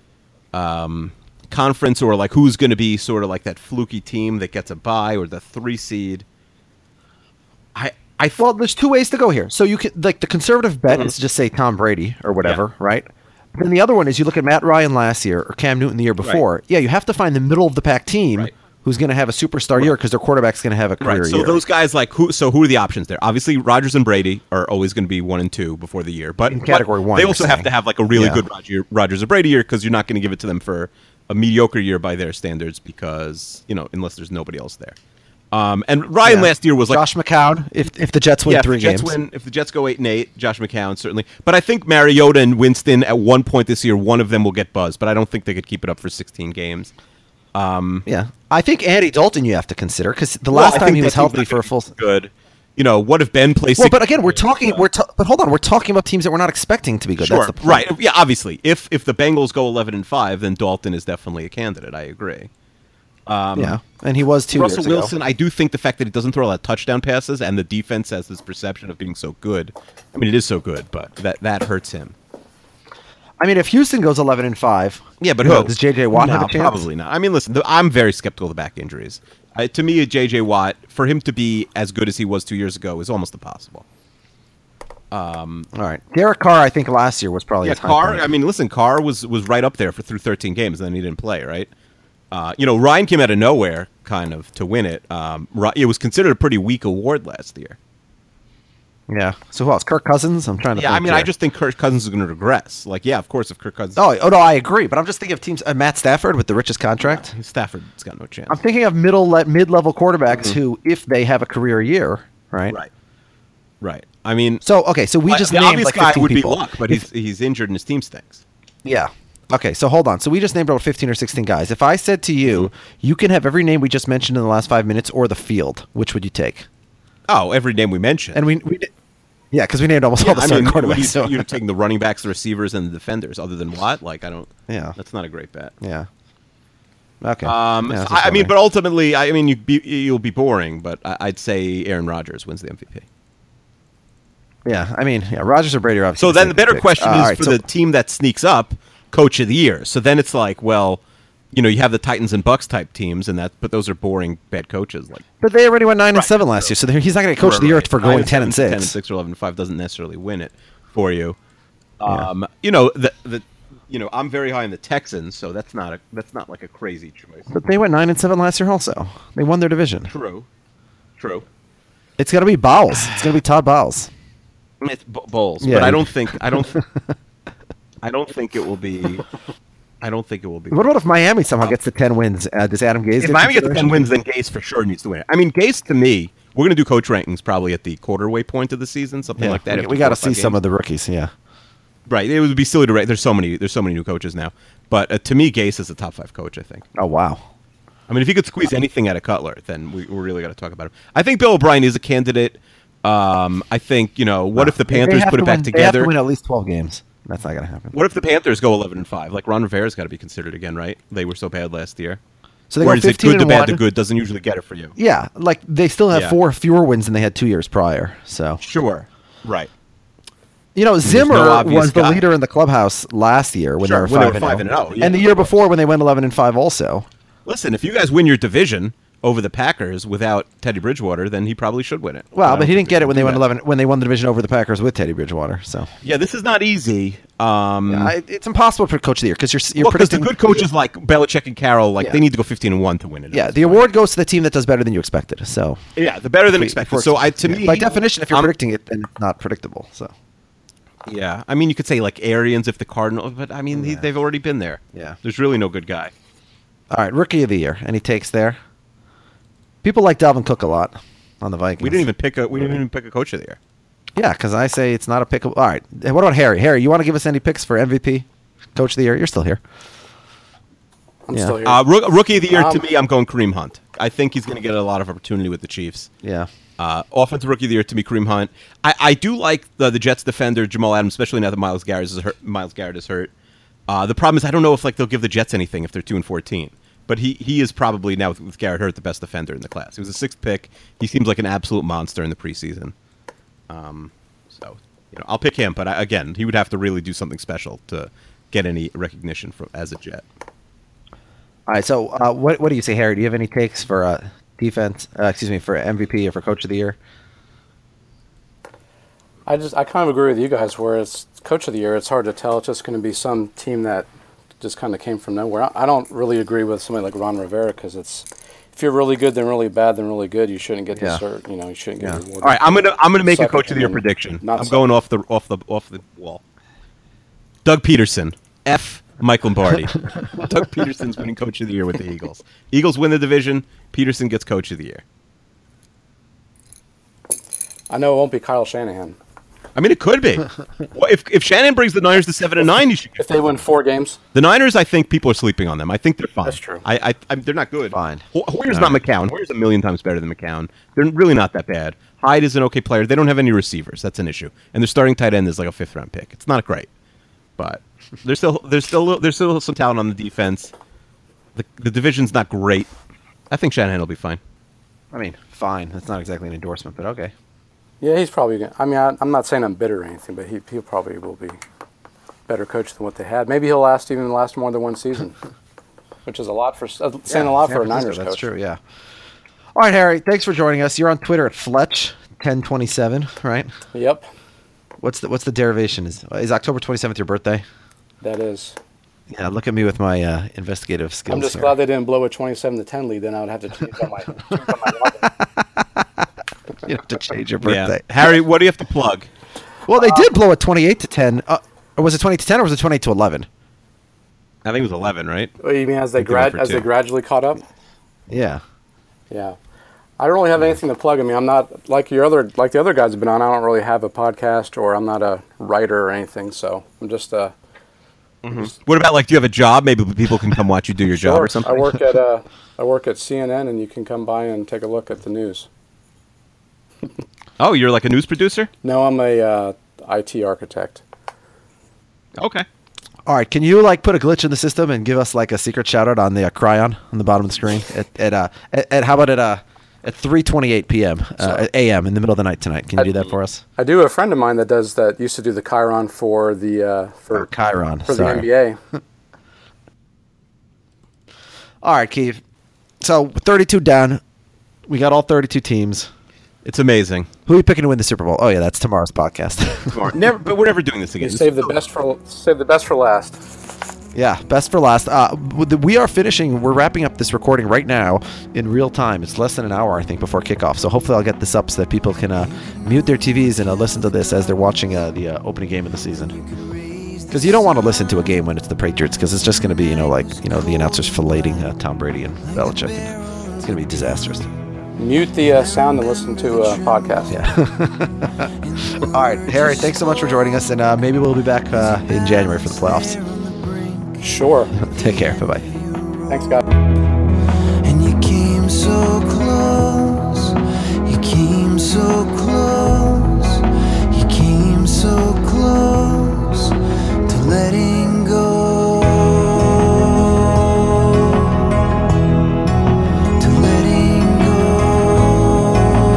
um, conference, or like who's going to be sort of like that fluky team that gets a bye, or the three seed. I I th- Well, there's two ways to go here. So you can like the conservative bet Mhm. is to just say Tom Brady or whatever, Yeah. right? But then the other one is you look at Matt Ryan last year or Cam Newton the year before. Right. Yeah, you have to find the middle of the pack team Right. who's going to have a superstar year because their quarterback's going to have a career Right. So year. those guys like who? So who are the options there? Obviously, Rodgers and Brady are always going to be one and two before the year, but In category but one, they you're also have saying. to have like a really Yeah. good Rodgers, Rodgers and Brady year because you're not going to give it to them for a mediocre year by their standards because you know unless there's nobody else there. Um, and Ryan Yeah. last year was like Josh McCown if if the Jets win yeah, three if the Jets games. win, if the Jets go eight and eight, Josh McCown certainly. But I think Mariota and Winston at one point this year, one of them will get buzzed. But I don't think they could keep it up for sixteen games. Um, Yeah, I think Andy Dalton you have to consider because the well, last I time think he that was team's healthy not for a gonna full. be good. You know, what if Ben plays? Well, six- but again, we're talking. We're ta- but hold on, we're talking about teams that we're not expecting to be good. Sure, That's the point. right? Yeah, obviously, if if the Bengals go eleven and five, then Dalton is definitely a candidate. I agree. Um, Yeah, and he was two Russell years ago. Wilson, I do think the fact that he doesn't throw a lot of touchdown passes and the defense has this perception of being so good. I mean, it is so good, but that that hurts him. I mean, if Houston goes eleven and five, Yeah, but you who? know, does J J Watt no, have a chance? Probably not. I mean, listen, the, I'm very skeptical of the back injuries. Uh, to me, J J Watt, for him to be as good as he was two years ago, is almost impossible. Um, All right, Derek Carr, I think last year was probably yeah, a high Carr. point. I mean, listen, Carr was was right up there for through thirteen games, and then he didn't play. Right. Uh, you know, Ryan came out of nowhere, kind of, to win it. Um, Ry- it was considered a pretty weak award last year. Yeah. So who else? Kirk Cousins. I'm trying to. Yeah, think I mean, here. I just think Kirk Cousins is going to regress. Like, yeah, of course, if Kirk Cousins, Oh, oh no, I agree. But I'm just thinking of teams. Uh, Matt Stafford with the richest contract. Stafford's got no chance. I'm thinking of middle le- mid-level quarterbacks Mhm. who, if they have a career year, right? Right. Right. I mean, So okay, so we I- just the named obvious like guy fifteen would people. be Luck, but If- he's he's injured and his team stinks. yeah. Okay, so hold on. So we just named about fifteen or sixteen guys. If I said to you, Mm-hmm. you can have every name we just mentioned in the last five minutes or the field, which would you take? Oh, every name we mentioned. And we, we did, yeah, because we named almost yeah, all the I starting mean, quarterbacks. you, so- you're taking the running backs, the receivers, and the defenders. Other than Watt, like I don't. Yeah. That's not a great bet. Yeah. Okay. Um, Yeah, so that's I, I mean, wondering. but ultimately, I mean, you be, you'll be boring. But I, I'd say Aaron Rodgers wins the M V P. yeah, I mean, yeah, Rodgers or Brady are obviously. So then the safe better picks. question Uh, is all right, for so- the team that sneaks up, coach of the year. So then it's like, well, you know, you have the Titans and Bucks type teams, and that, but those are boring bad coaches. Like But they already went nine and Right. seven last year, so they're- he's not going to coach of the year Right. for Nine going ten and seven, six. ten and six or eleven and five doesn't necessarily win it for you. Um, you know the the you know I'm very high in the Texans, so that's not a that's not like a crazy choice. But they went nine and seven last year. Also, they won their division. True, true. It's going to be Bowles. It's going to be Todd Bowles. It's b- Bowles, Yeah, but I he- don't think I don't I don't think it will be. I don't think it will be. What about if Miami somehow gets to ten wins? Uh, does Adam Gase? If get Miami gets ten consideration? wins, then Gase for sure needs to win it. I mean, Gase to me, we're going to do coach rankings probably at the quarterway point of the season, something Yeah, like that. we, after we four got to or five see some games. of the rookies. Yeah. Right, it would be silly to rate. There's so many. There's so many new coaches now, but uh, to me, Gase is a top five coach. I think. Oh wow. I mean, if you could squeeze anything out of Cutler, then we, we're really got to talk about him. I think Bill O'Brien is a candidate. Um, I think you know, what if the They Panthers have put to it back win- They have to together? win at least twelve games. That's not going to happen. What if the Panthers go eleven and five? Like Ron Rivera's got to be considered again, right? They were so bad last year. So they Where go is it fifteen good to and bad one. to good doesn't usually get it for you. Yeah, like they still have Yeah. four fewer wins than they had two years prior. So Sure. Right. you know, no Zimmer obvious was the guy. leader in the clubhouse last year when Sure, they were when they five were and five oh. and oh, yeah, and the of year course. before when they went eleven and five also. Listen, if you guys win your division over the Packers without Teddy Bridgewater, then he probably should win it. Well, I but don't he think didn't get it when they do went that. eleven when they won the division over the Packers with Teddy Bridgewater. So Yeah, this is not easy. Um, I, it's impossible for coach of the year because you're you're well, because the predicting. good coaches like Belichick and Carroll, like Yeah. they need to go fifteen and one to win it. Yeah, the award goes to the team that does better than you expected. So yeah, the better than If we- expected. if So we're- I, to yeah. me, by definition, if you're I'm- predicting it, then it's not predictable. So yeah, I mean, you could say like Arians if the Cardinals, but I mean, he, Yeah. they've already been there. Yeah. There's really no good guy. all right, rookie of the year. Any takes there? People like Dalvin Cook a lot on the Vikings. We didn't even pick a we didn't even pick a coach of the year. Yeah, because I say it's not a pick. All right. What about Harry? Harry, you want to give us any picks for M V P, Coach of the Year? You're still here. I'm Yeah. still here. Uh, rook, rookie of the year Um, to me, I'm going Kareem Hunt. I think he's going to get a lot of opportunity with the Chiefs. Yeah. Uh, offensive rookie of the year to me, Kareem Hunt. I, I do like the, the Jets defender Jamal Adams, especially now that Myles Garrett is hurt. Myles Garrett is hurt. Uh, the problem is I don't know if like they'll give the Jets anything if they're two and fourteen. But he, he is probably now with, with Garrett hurt the best defender in the class. He was a sixth pick. He seems like an absolute monster in the preseason. Um, so you know I'll pick him, but I, again he would have to really do something special to get any recognition from as a Jet. All right. So uh, what what do you say, Harry? Do you have any takes for uh, defense? Uh, excuse me, for M V P or for Coach of the Year? I just I kind of agree with you guys. Where it's Coach of the Year, it's hard to tell. It's just going to be some team that just kind of came from nowhere. I don't really agree with somebody like Ron Rivera because it's if you're really good, then really bad, then really good. You shouldn't get Yeah. this cert. You know, you shouldn't get Yeah. rewarded. All right, I'm gonna I'm gonna make a Second Coach of the Year and then prediction. not I'm second. going off the off the off the wall. Doug Peterson, F. Mike Lombardi. Doug Peterson's winning Coach of the Year with the Eagles. Eagles win the division. Peterson gets Coach of the Year. I know it won't be Kyle Shanahan. I mean, it could be. Well, if if Shannon brings the Niners to seven and nine, you should. If they win four games, The Niners, I think people are sleeping on them. I think they're fine. That's true. I, I, I they're not good. Fine. Ho- Hoyer's not McCown. Hoyer's a million times better than McCown. They're really not that bad. Hyde is an okay player. They don't have any receivers. That's an issue. And their starting tight end is like a fifth round pick. It's not great, but there's still there's still there's still some talent on the defense. The the division's not great. I think Shanahan will be fine. I mean, fine. That's not exactly an endorsement, but okay. yeah, he's probably going to. I mean, I, I'm not saying I'm bitter or anything, but he he probably will be better coach than what they had. Maybe he'll last even last more than one season, which is a lot for uh, saying a lot San for a Francisco, Niners That's coach. true. Yeah. All right, Harry. Thanks for joining us. You're on Twitter at Fletch ten twenty-seven, right? Yep, What's the what's the derivation? Is is October twenty-seventh your birthday? that is. Yeah, look at me with my uh, investigative skills. I'm just here. glad they didn't blow a twenty-seven to ten lead. Then I would have to change on my. change on my login. You have to change your birthday. Yeah. Harry, what do you have to plug? Well, they did blow a twenty-eight to ten. Uh, or was it twenty-eight to ten or was it twenty-eight to eleven? I think it was eleven, right? What, you mean as they Give it grad for as two. they gradually caught up? Yeah. Yeah. I don't really have anything to plug. I mean, I'm not like your other like the other guys have been on. I don't really have a podcast or I'm not a writer or anything. So I'm just uh. What about like, do you have a job? Maybe people can come watch you do your job Sure. or something. I work at uh, I work at C N N, and you can come by and take a look at the news. Oh, you're like a news producer? No, I'm a uh, I T architect. Okay. All right. Can you like put a glitch in the system and give us like a secret shout out on the uh, Cryon on the bottom of the screen at at uh at, at how about at uh at three twenty-eight p.m. Uh, a m in the middle of the night tonight? Can you do that for us? I do have a friend of mine that does that. Used to do the Chiron for the uh, for Or Chiron. for sorry. the N B A. All right, Keith. So thirty-two down. We got all thirty-two teams. It's amazing. Who are you picking to win the Super Bowl? Oh yeah, that's tomorrow's podcast. Never, but we're never doing this You again. save the best for save the best for last. Yeah, best for last. Uh, with the- we are finishing. We're wrapping up this recording right now in real time. It's less than an hour, I think, before kickoff. So hopefully, I'll get this up so that people can uh, mute their T Vs and uh, listen to this as they're watching uh, the uh, opening game of the season. Because you don't want to listen to a game when it's the Patriots, because it's just going to be, you know, like you know, the announcers filleting uh, Tom Brady and Belichick. And it's going to be disastrous. Mute the uh, sound and listen to a podcast. Yeah. All right, Harry. Thanks so much for joining us, and uh, maybe we'll be back uh, in January for the playoffs. Sure. Take care. Bye bye. Thanks, guys. And you came so close, you came so close, you came so close to letting go, to letting go.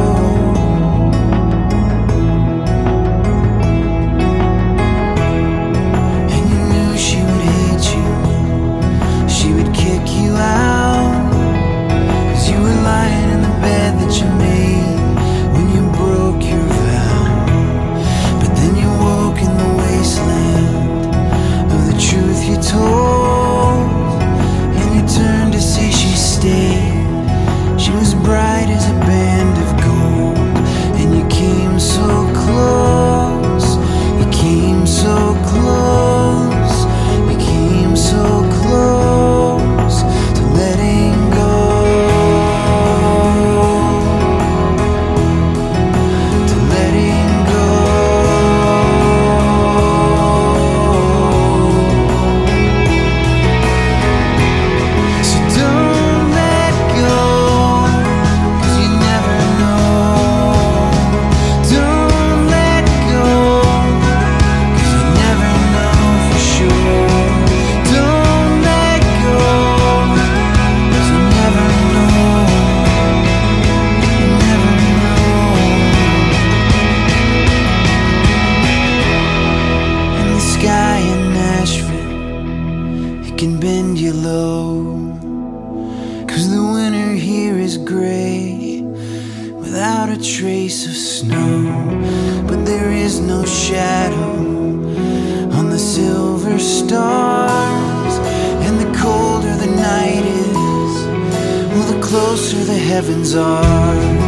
And you knew she would hate you, she would kick you out, 'cause you were lying in the bed that you made when you broke your vow. But then you woke in the wasteland of can bend you low. 'Cause the winter here is gray, without a trace of snow. But there is no shadow on the silver stars. And the colder the night is, well, the closer the heavens are.